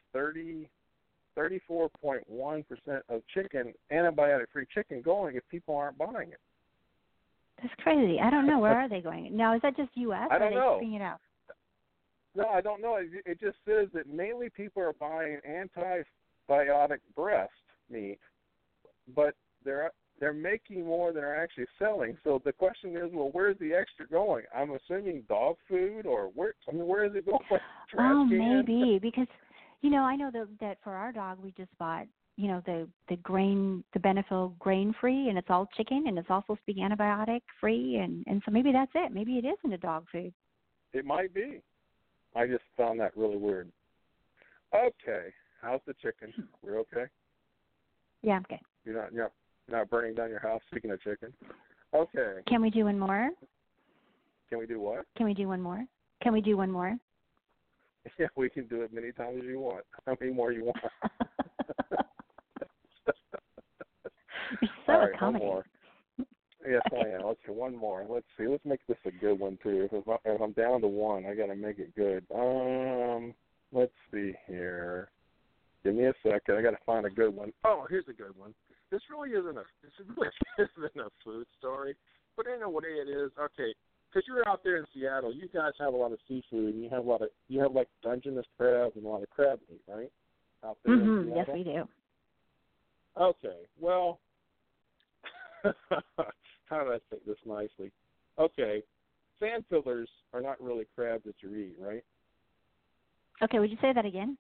34.1% of chicken, antibiotic-free chicken, going if people aren't buying it? That's crazy. I don't know. Where are they going? Now, is that just U.S. I don't or are know. they shipping it out? No, I don't know. It just says that mainly people are buying antibiotic breast meat, but they're making more than are actually selling. So the question is, well, where's the extra going? I'm assuming dog food, or where is it going? Trash can? Maybe, because I know that for our dog we just bought the Benefil grain free, and it's all chicken, and it's also speaking antibiotic free, and so maybe that's it. Maybe it isn't a dog food. It might be. I just found that really weird. Okay, how's the chicken? We're okay? Yeah, I'm good. You're not burning down your house. Speaking of chicken. Okay. Can we do one more? Can we do what? Can we do one more? Can we do one more? Yeah, we can do it many times as you want. How many more you want? You're so all right, accommodating. one more. Yes, I am. Let's do one more. Let's see. Let's make this a good one too. If I'm down to one, I got to make it good. Let's see here. Give me a second. I got to find a good one. Oh, here's a good one. This really isn't a food story, but in a way it is. Okay, because you're out there in Seattle, you guys have a lot of seafood, and you have like Dungeness crab and a lot of crab meat, right? Out there in Seattle? Yes, we do. Okay, well, how do I say this nicely? Okay, sand fillers are not really crabs that you eat, right? Okay, would you say that again?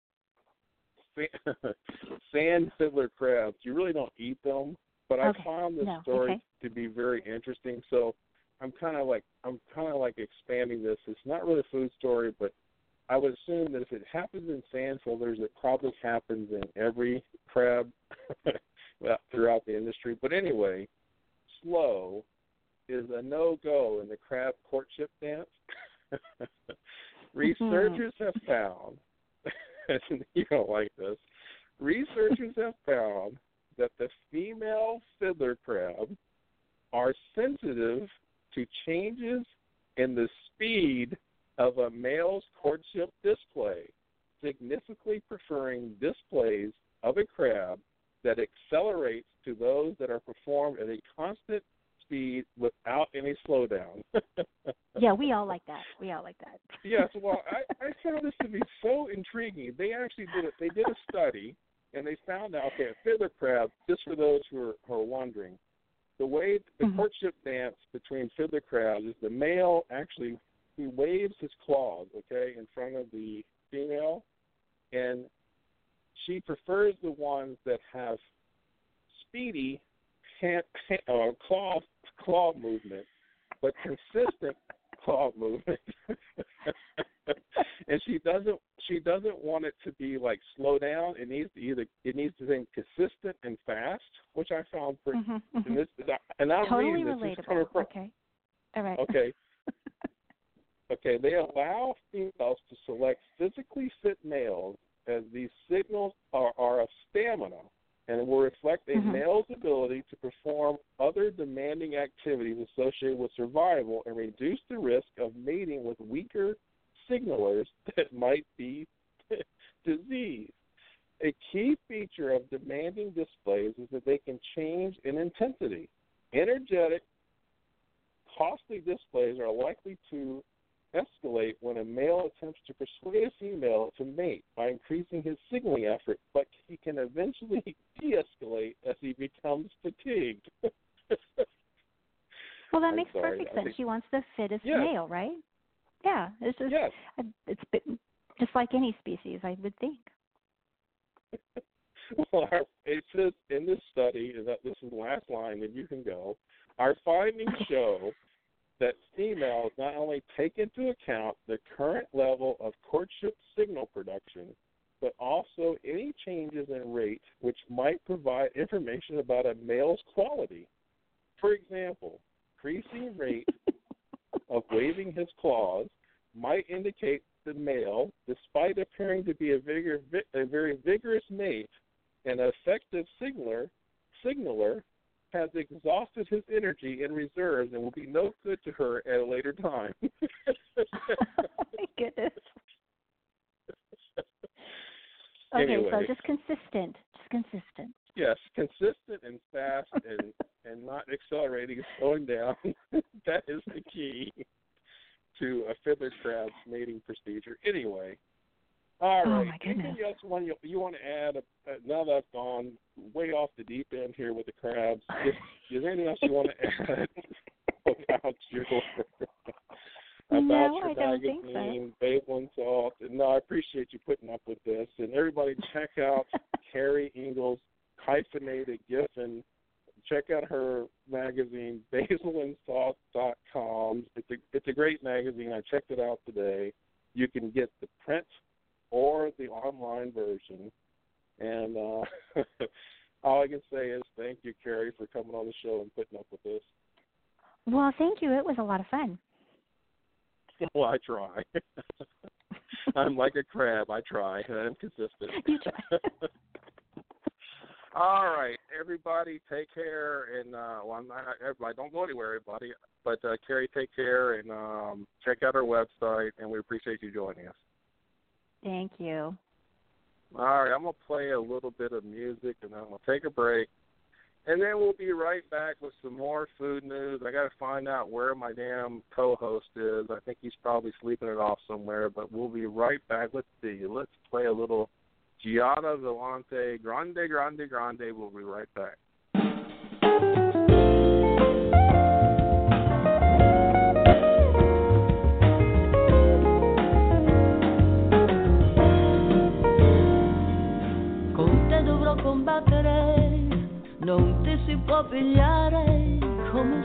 Sand fiddler crabs, you really don't eat them, but I found this story to be very interesting. So I'm kind of like expanding this. It's not really a food story, but I would assume that if it happens in sand fillers, it probably happens in every crab throughout the industry. But anyway, Slow is a no-go in the crab courtship dance. Researchers have found, you don't like this, researchers have found that the female fiddler crab are sensitive to changes in the speed of a male's courtship display, significantly preferring displays of a crab that accelerates to those that are performed at a constant speed without any slowdown. Yeah, we all like that. Yes, well, I found this to be so intriguing. They actually did it. They did a study, and they found out, okay, a fiddler crab, just for those who are wondering, the way the courtship dance between fiddler crabs is the male actually, he waves his claws, okay, in front of the female, and she prefers the ones that have speedy claw movement, but consistent claw movement. And she doesn't want it to be like slow down. It needs to be consistent and fast, which I found pretty. And this, and I'm totally reading this. relatable. Okay. All right. Okay. Okay. They allow females to select physically fit males as these signals are of stamina and will reflect a male's ability to perform other demanding activities associated with survival and reduce the risk of mating with weaker signalers that might be diseased. A key feature of demanding displays is that they can change in intensity. Energetic, costly displays are likely to escalate when a male attempts to persuade a female to mate by increasing his signaling effort, but he can eventually de-escalate as he becomes fatigued. Well, that makes perfect sense. He wants the fittest male, right? Yeah, it's just like any species, I would think. Well, it says in this study, that this is the last line, and you can go, our findings show that females not only take into account the current level of courtship signal production, but also any changes in rate which might provide information about a male's quality. For example, increasing rate of waving his claws might indicate the male, despite appearing to be a very vigorous mate, an effective signaler has exhausted his energy and reserves and will be no good to her at a later time. Oh, my goodness. Anyway, okay, so just consistent. Yes, consistent and fast and not accelerating and slowing down. That is the key to a fiddler crab's mating procedure. Anyway, all right. Oh, my goodness. Anything else you want to add? Now that I've gone way off the deep end here with the crabs, is there anything else you want to add about your magazine, Basil and Salt? No, I appreciate you putting up with this. And everybody check out Carrie Engel's Hyphenated Giffen. Check out her magazine, basilandsalt.com. It's a great magazine. I checked it out today. You can get the print or the online version. And all I can say is thank you, Carrie, for coming on the show and putting up with this. Well, thank you. It was a lot of fun. Well, I try. I'm like a crab. I try. I'm consistent. You try. All right, everybody, take care. And, everybody, don't go anywhere, everybody. But, Carrie, take care and check out our website, and we appreciate you joining us. Thank you. All right, I'm going to play a little bit of music, and then I'm going to take a break. And then we'll be right back with some more food news. I got to find out where my damn co-host is. I think he's probably sleeping it off somewhere, but we'll be right back. Let's see. Let's play a little Giada Volante, Grande, Grande, Grande. We'll be right back. Con te dovrò combattere, non ti si può pigliare come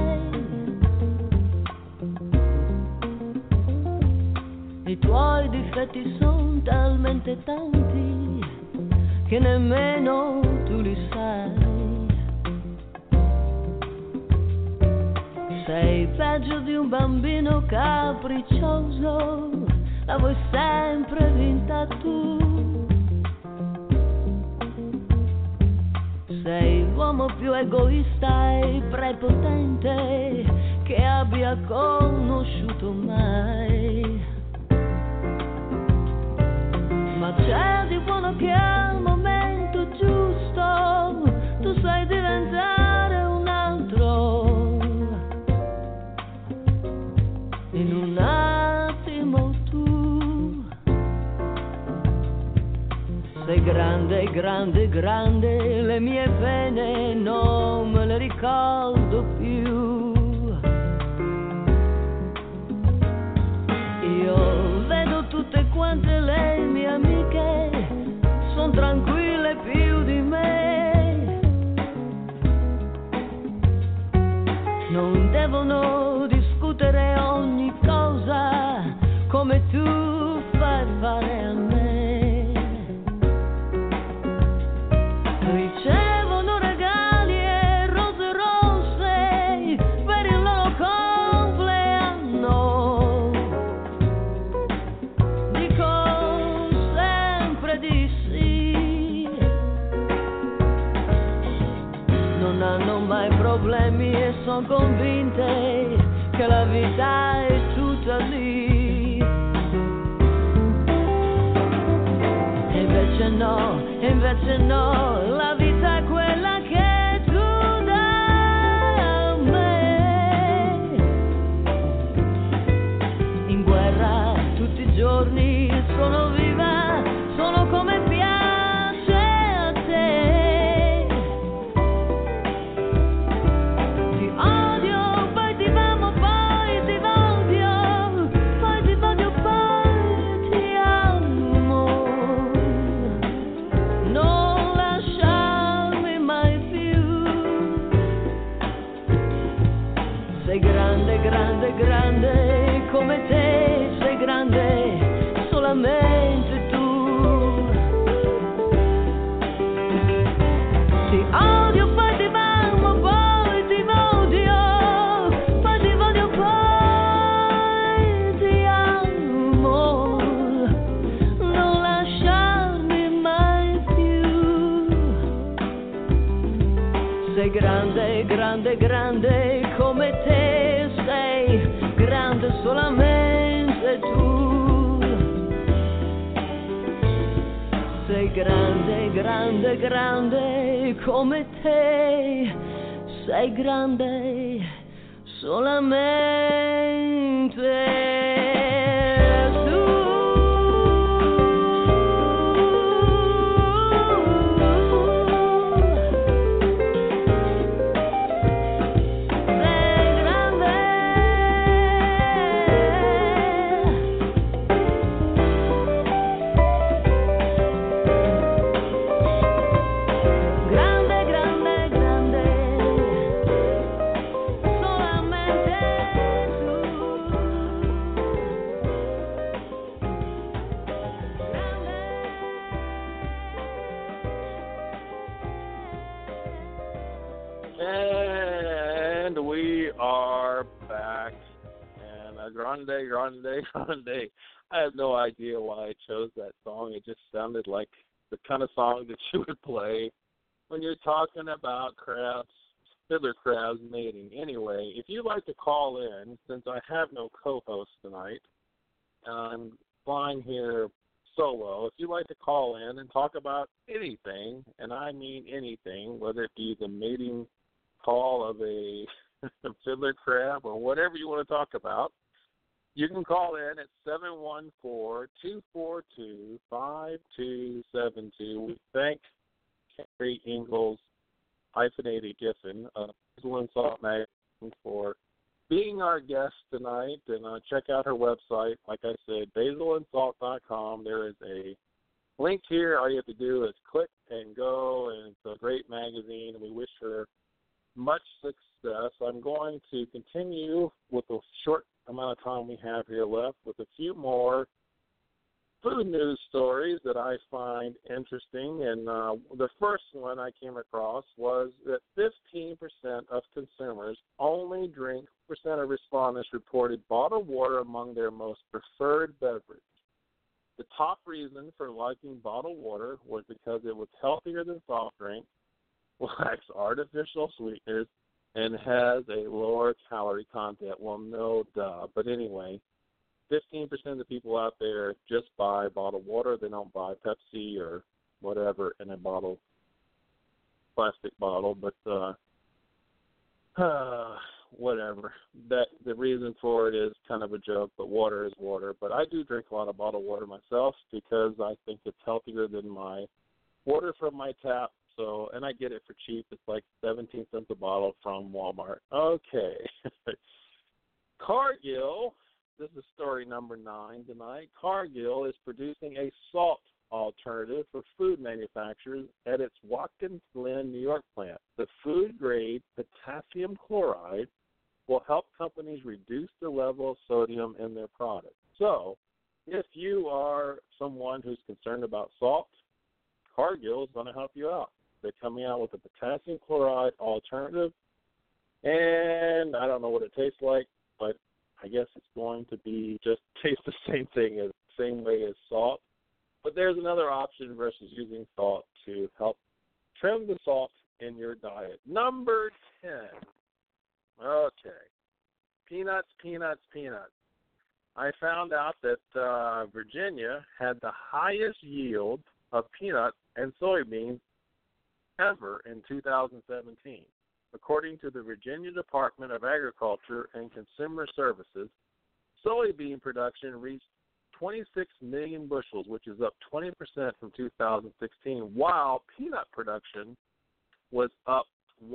sei. I tuoi difetti sono talmente tanti che nemmeno tu li sai. Sei peggio di un bambino capriccioso, la vuoi sempre vinta tu. Sei l'uomo più egoista e prepotente che abbia conosciuto mai. Ma c'è di buono che al momento giusto tu sai diventare un altro. In un attimo tu sei grande, grande, grande, le mie pene non me le ricordo più. Io vedo tutte quante le mie amiche, son tranquille più di me. Non devono discutere ogni cosa come tu fai fare a me. Ricevono regali e rose rosse per il loro compleanno. Dico sempre di sì. Non hanno mai problemi e son convinte che la vita è tutta lì. E invece no, la vita è quella che tu dai a me. In guerra tutti i giorni sono viva, sono come piace a te. Ti odio, poi ti amo, poi ti odio, poi ti odio, poi ti amo. Non lasciarmi mai più. Sei grande, grande, grande come te, sei grande solamente tu. Ti odio, poi ti amo, poi ti odio, poi ti odio, poi ti amo. Non lasciarmi mai più. Sei grande, grande, grande come te, sei grande solamente tu. Sei grande, grande, grande come te, sei grande solamente tu. Sei grande. Grande, grande, grande, solamente tu. And we are back. And grande, grande, grande. I have no idea why I chose that song. It just sounded like the kind of song that you would play when you're talking about crabs, fiddler crabs mating. Anyway, if you'd like to call in, since I have no co-host tonight, I'm flying here solo. If you'd like to call in and talk about anything, and I mean anything, whether it be the mating call of a fiddler crab or whatever you want to talk about, you can call in at 714-242-5272. We thank Carrie Ingalls, hyphenated Giffen, of Basil and Salt Magazine, for being our guest tonight. And check out her website. Like I said, basilandsalt.com. There is a link here. All you have to do is click and go, and it's a great magazine, and we wish her much success. I'm going to continue with the short amount of time we have here left with a few more food news stories that I find interesting. And the first one I came across was that 15% of consumers only drink, percent of respondents reported bottled water among their most preferred beverage. The top reason for liking bottled water was because it was healthier than soft drinks, lacks artificial sweeteners, and has a lower calorie content. Well, no duh. But anyway, 15% of the people out there just buy bottled water. They don't buy Pepsi or whatever in a bottle, plastic bottle. But whatever. That the reason for it is kind of a joke, but water is water. But I do drink a lot of bottled water myself because I think it's healthier than my water from my tap. So, and I get it for cheap. It's like 17 cents a bottle from Walmart. Okay. Cargill, this is story number 9 tonight. Cargill is producing a salt alternative for food manufacturers at its Watkins Glen, New York plant. The food-grade potassium chloride will help companies reduce the level of sodium in their products. So, if you are someone who's concerned about salt, Cargill is going to help you out. They're coming out with a potassium chloride alternative, and I don't know what it tastes like, but I guess it's going to be just taste the same way as salt. But there's another option versus using salt to help trim the salt in your diet. Number 10. Okay. Peanuts. I found out that Virginia had the highest yield of peanuts and soybeans ever in 2017. According to the Virginia Department of Agriculture and Consumer Services, soybean production reached 26 million bushels, which is up 20% from 2016, while peanut production was up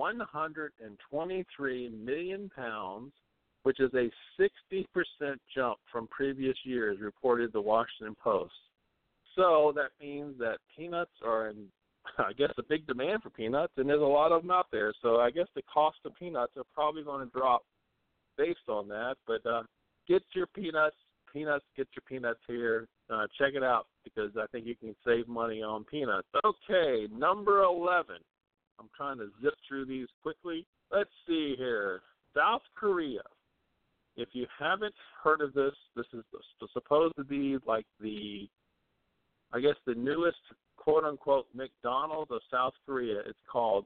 123 million pounds, which is a 60% jump from previous years, reported the Washington Post. So that means that peanuts are in, I guess, a big demand for peanuts, and there's a lot of them out there. So I guess the cost of peanuts are probably going to drop based on that. But get your peanuts, get your peanuts here. Check it out because I think you can save money on peanuts. Okay, number 11. I'm trying to zip through these quickly. Let's see here. South Korea. If you haven't heard of this, this is supposed to be like the newest quote-unquote McDonald's of South Korea. It's called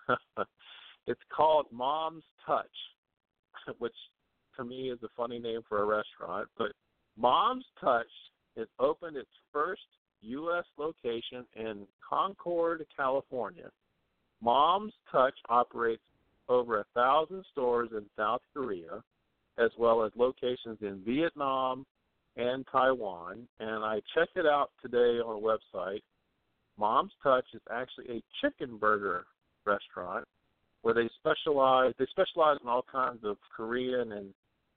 Mom's Touch, which to me is a funny name for a restaurant. But Mom's Touch has opened its first U.S. location in Concord, California. Mom's Touch operates over 1,000 stores in South Korea, as well as locations in Vietnam and Taiwan. And I checked it out today on a website. Mom's Touch is actually a chicken burger restaurant where they specialize in all kinds of Korean and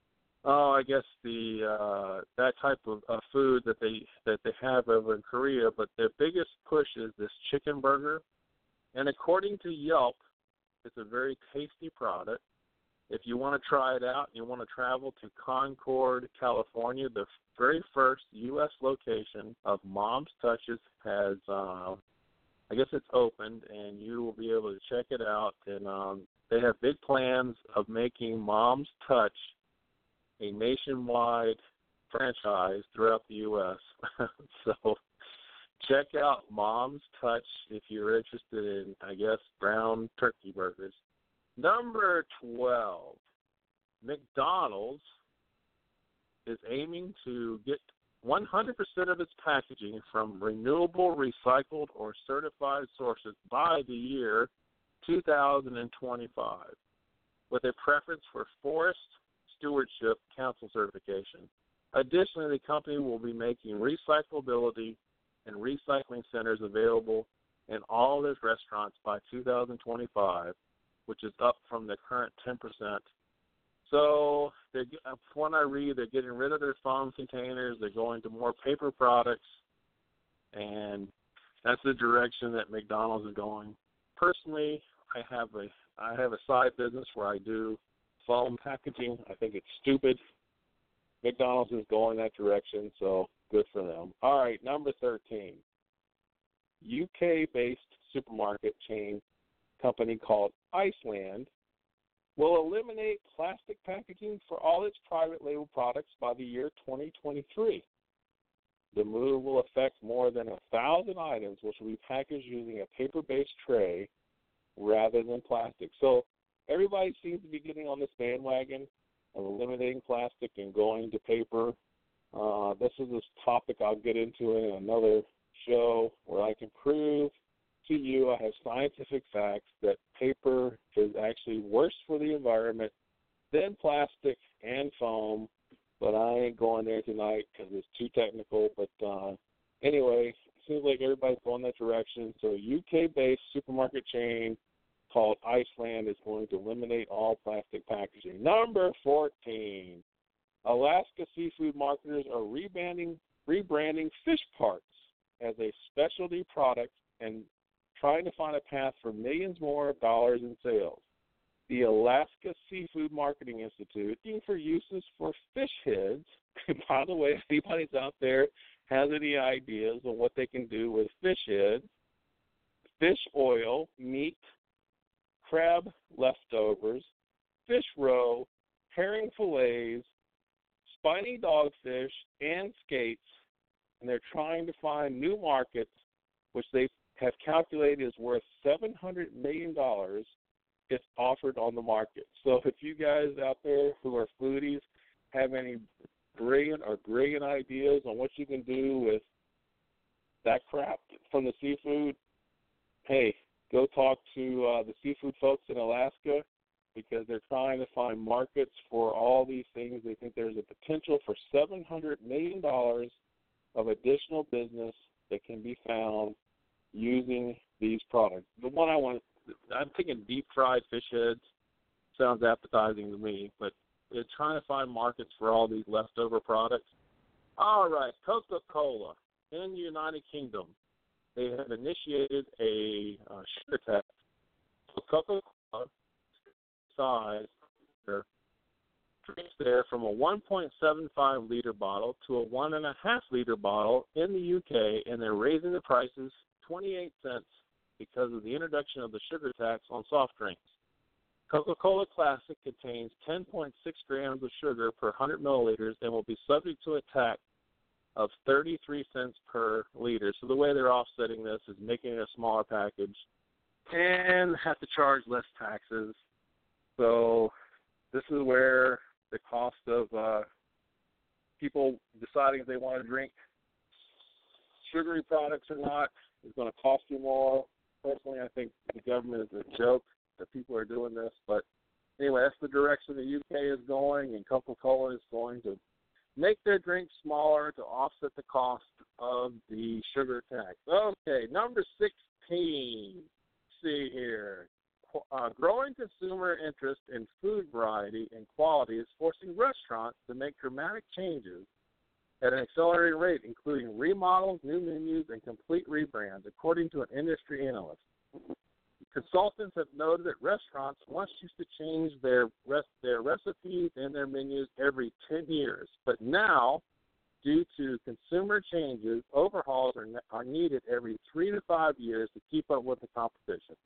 that type of food that they have over in Korea. But their biggest push is this chicken burger. And according to Yelp, it's a very tasty product. If you want to try it out and you want to travel to Concord, California, the very first U.S. location of Mom's Touches has, I guess it's opened, and you will be able to check it out. And they have big plans of making Mom's Touch a nationwide franchise throughout the U.S. So check out Mom's Touch if you're interested in, I guess, ground turkey burgers. Number 12, McDonald's is aiming to get 100% of its packaging from renewable, recycled, or certified sources by the year 2025, with a preference for Forest Stewardship Council certification. Additionally, the company will be making recyclability and recycling centers available in all of its restaurants by 2025, which is up from the current 10%. So, from what I read, they're getting rid of their foam containers. They're going to more paper products, and that's the direction that McDonald's is going. Personally, I have a side business where I do foam packaging. I think it's stupid. McDonald's is going that direction, so good for them. All right, number 13. UK-based supermarket chain company called Iceland will eliminate plastic packaging for all its private label products by the year 2023. The move will affect more than 1,000 items, which will be packaged using a paper-based tray rather than plastic. So everybody seems to be getting on this bandwagon of eliminating plastic and going to paper. This is a topic I'll get into in another show where I can prove to you, I have scientific facts that paper is actually worse for the environment than plastic and foam, but I ain't going there tonight because it's too technical. But anyway, it seems like everybody's going that direction. So a UK-based supermarket chain called Iceland is going to eliminate all plastic packaging. Number 14, Alaska seafood marketers are rebranding fish parts as a specialty product and trying to find a path for millions more dollars in sales. The Alaska Seafood Marketing Institute looking for uses for fish heads. By the way, if anybody's out there has any ideas on what they can do with fish heads, fish oil, meat, crab leftovers, fish roe, herring fillets, spiny dogfish, and skates, and they're trying to find new markets, which they have calculated is worth $700 million if offered on the market. So if you guys out there who are foodies have any brilliant ideas on what you can do with that crap from the seafood, hey, go talk to the seafood folks in Alaska because they're trying to find markets for all these things. They think there's a potential for $700 million of additional business that can be found using these products. The one I'm thinking deep fried fish heads. Sounds appetizing to me, but they're trying to find markets for all these leftover products. All right, Coca-Cola in the United Kingdom, they have initiated a sugar tax. So Coca-Cola size their drinks there from a 1.75 liter bottle to a 1.5 liter bottle in the UK, and they're raising the prices 28 cents because of the introduction of the sugar tax on soft drinks. Coca-Cola Classic contains 10.6 grams of sugar per 100 milliliters and will be subject to a tax of 33 cents per liter. So the way they're offsetting this is making it a smaller package and have to charge less taxes. So this is where the cost of people deciding if they want to drink sugary products or not is going to cost you more. Personally, I think the government is a joke that people are doing this. But anyway, that's the direction the UK is going, and Coca-Cola is going to make their drinks smaller to offset the cost of the sugar tax. Okay, number 16. See here. Growing consumer interest in food variety and quality is forcing restaurants to make dramatic changes at an accelerated rate, including remodels, new menus, and complete rebrands, according to an industry analyst. Consultants have noted that restaurants once used to change their recipes and their menus every 10 years, but now, due to consumer changes, overhauls are needed every 3 to 5 years to keep up with the competition.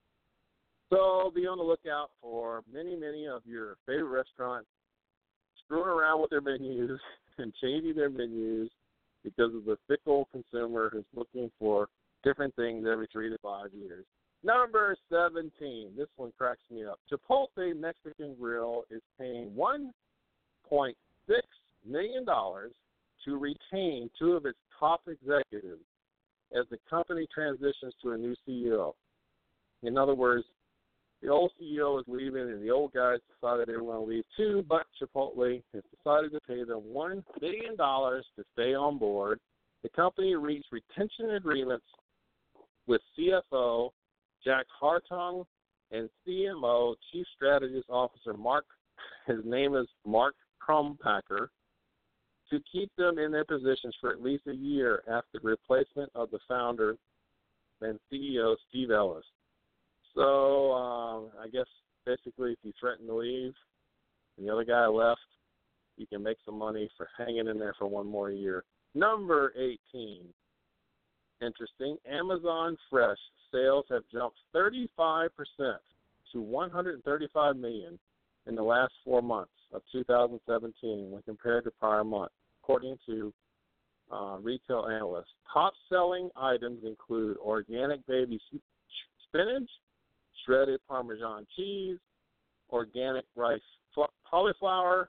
So be on the lookout for many of your favorite restaurants screwing around with their menus and changing their menus because of the fickle consumer who's looking for different things every 3 to 5 years. Number 17. This one cracks me up. Chipotle Mexican Grill is paying $1.6 million to retain 2 of its top executives as the company transitions to a new CEO. In other words, the old CEO is leaving, and the old guys decided they want to leave too, but Chipotle has decided to pay them $1 million to stay on board. The company reached retention agreements with CFO Jack Hartung and CMO Chief Strategist Officer his name is Mark Crumpacker, to keep them in their positions for at least a year after the replacement of the founder and CEO Steve Ellis. So I guess basically if you threaten to leave and the other guy left, you can make some money for hanging in there for one more year. Number 18. Interesting. Amazon Fresh sales have jumped 35% to to $135 million in the last 4 months of 2017 when compared to prior month, according to retail analysts. Top-selling items include organic baby spinach, shredded Parmesan cheese, organic rice cauliflower,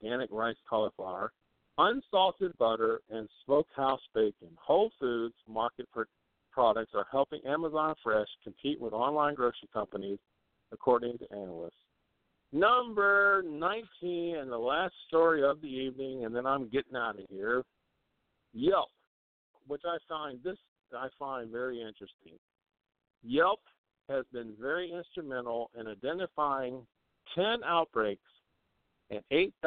unsalted butter, and smokehouse bacon. Whole Foods market products are helping Amazon Fresh compete with online grocery companies, according to analysts. Number 19, and the last story of the evening, and then I'm getting out of here. Yelp, which I find very interesting. Yelp has been very instrumental in identifying 10 outbreaks and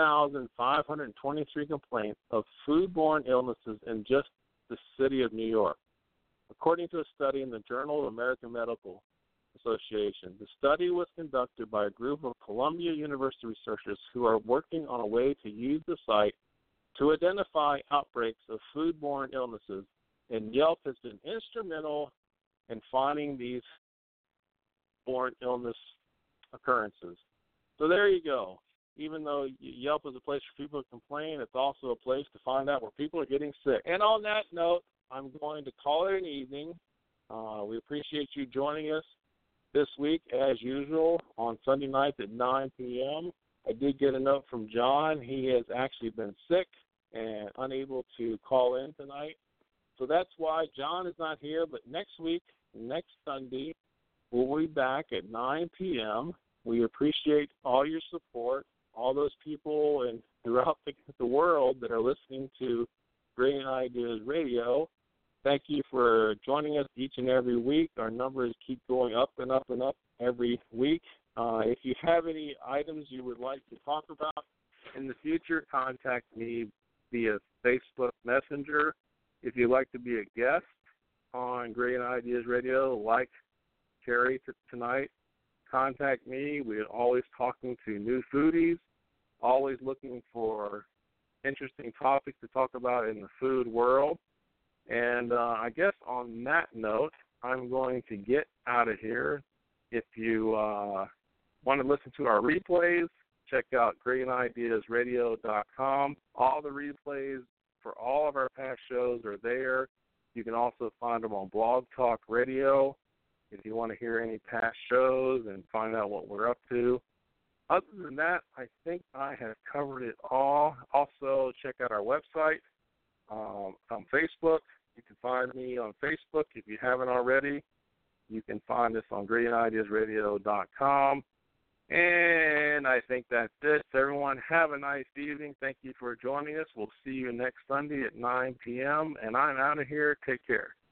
8,523 complaints of foodborne illnesses in just the city of New York, according to a study in the Journal of American Medical Association. The study was conducted by a group of Columbia University researchers who are working on a way to use the site to identify outbreaks of foodborne illnesses, and Yelp has been instrumental in finding these foodborne illness occurrences. So there you go. Even though Yelp is a place for people to complain, it's also a place to find out where people are getting sick. And on that note, I'm going to call it an evening. We appreciate you joining us this week, as usual, on Sunday nights at 9 p.m. I did get a note from John. He has actually been sick and unable to call in tonight. So that's why John is not here. But next week, next Sunday, we'll be back at 9 p.m. We appreciate all your support, all those people and throughout the world that are listening to Brilliant Ideas Radio. Thank you for joining us each and every week. Our numbers keep going up and up and up every week. If you have any items you would like to talk about in the future, contact me via Facebook Messenger. If you'd like to be a guest on Great Ideas Radio, like Carrie tonight, contact me. We're always talking to new foodies, always looking for interesting topics to talk about in the food world. And I guess on that note, I'm going to get out of here. If you want to listen to our replays, check out greatideasradio.com. All the replays for all of our past shows are there. You can also find them on Blog Talk Radio if you want to hear any past shows and find out what we're up to. Other than that, I think I have covered it all. Also, check out our website on Facebook. You can find me on Facebook if you haven't already. You can find us on greatideasradio.com. And I think that's it. Everyone, have a nice evening. Thank you for joining us. We'll see you next Sunday at 9 p.m. And I'm out of here. Take care.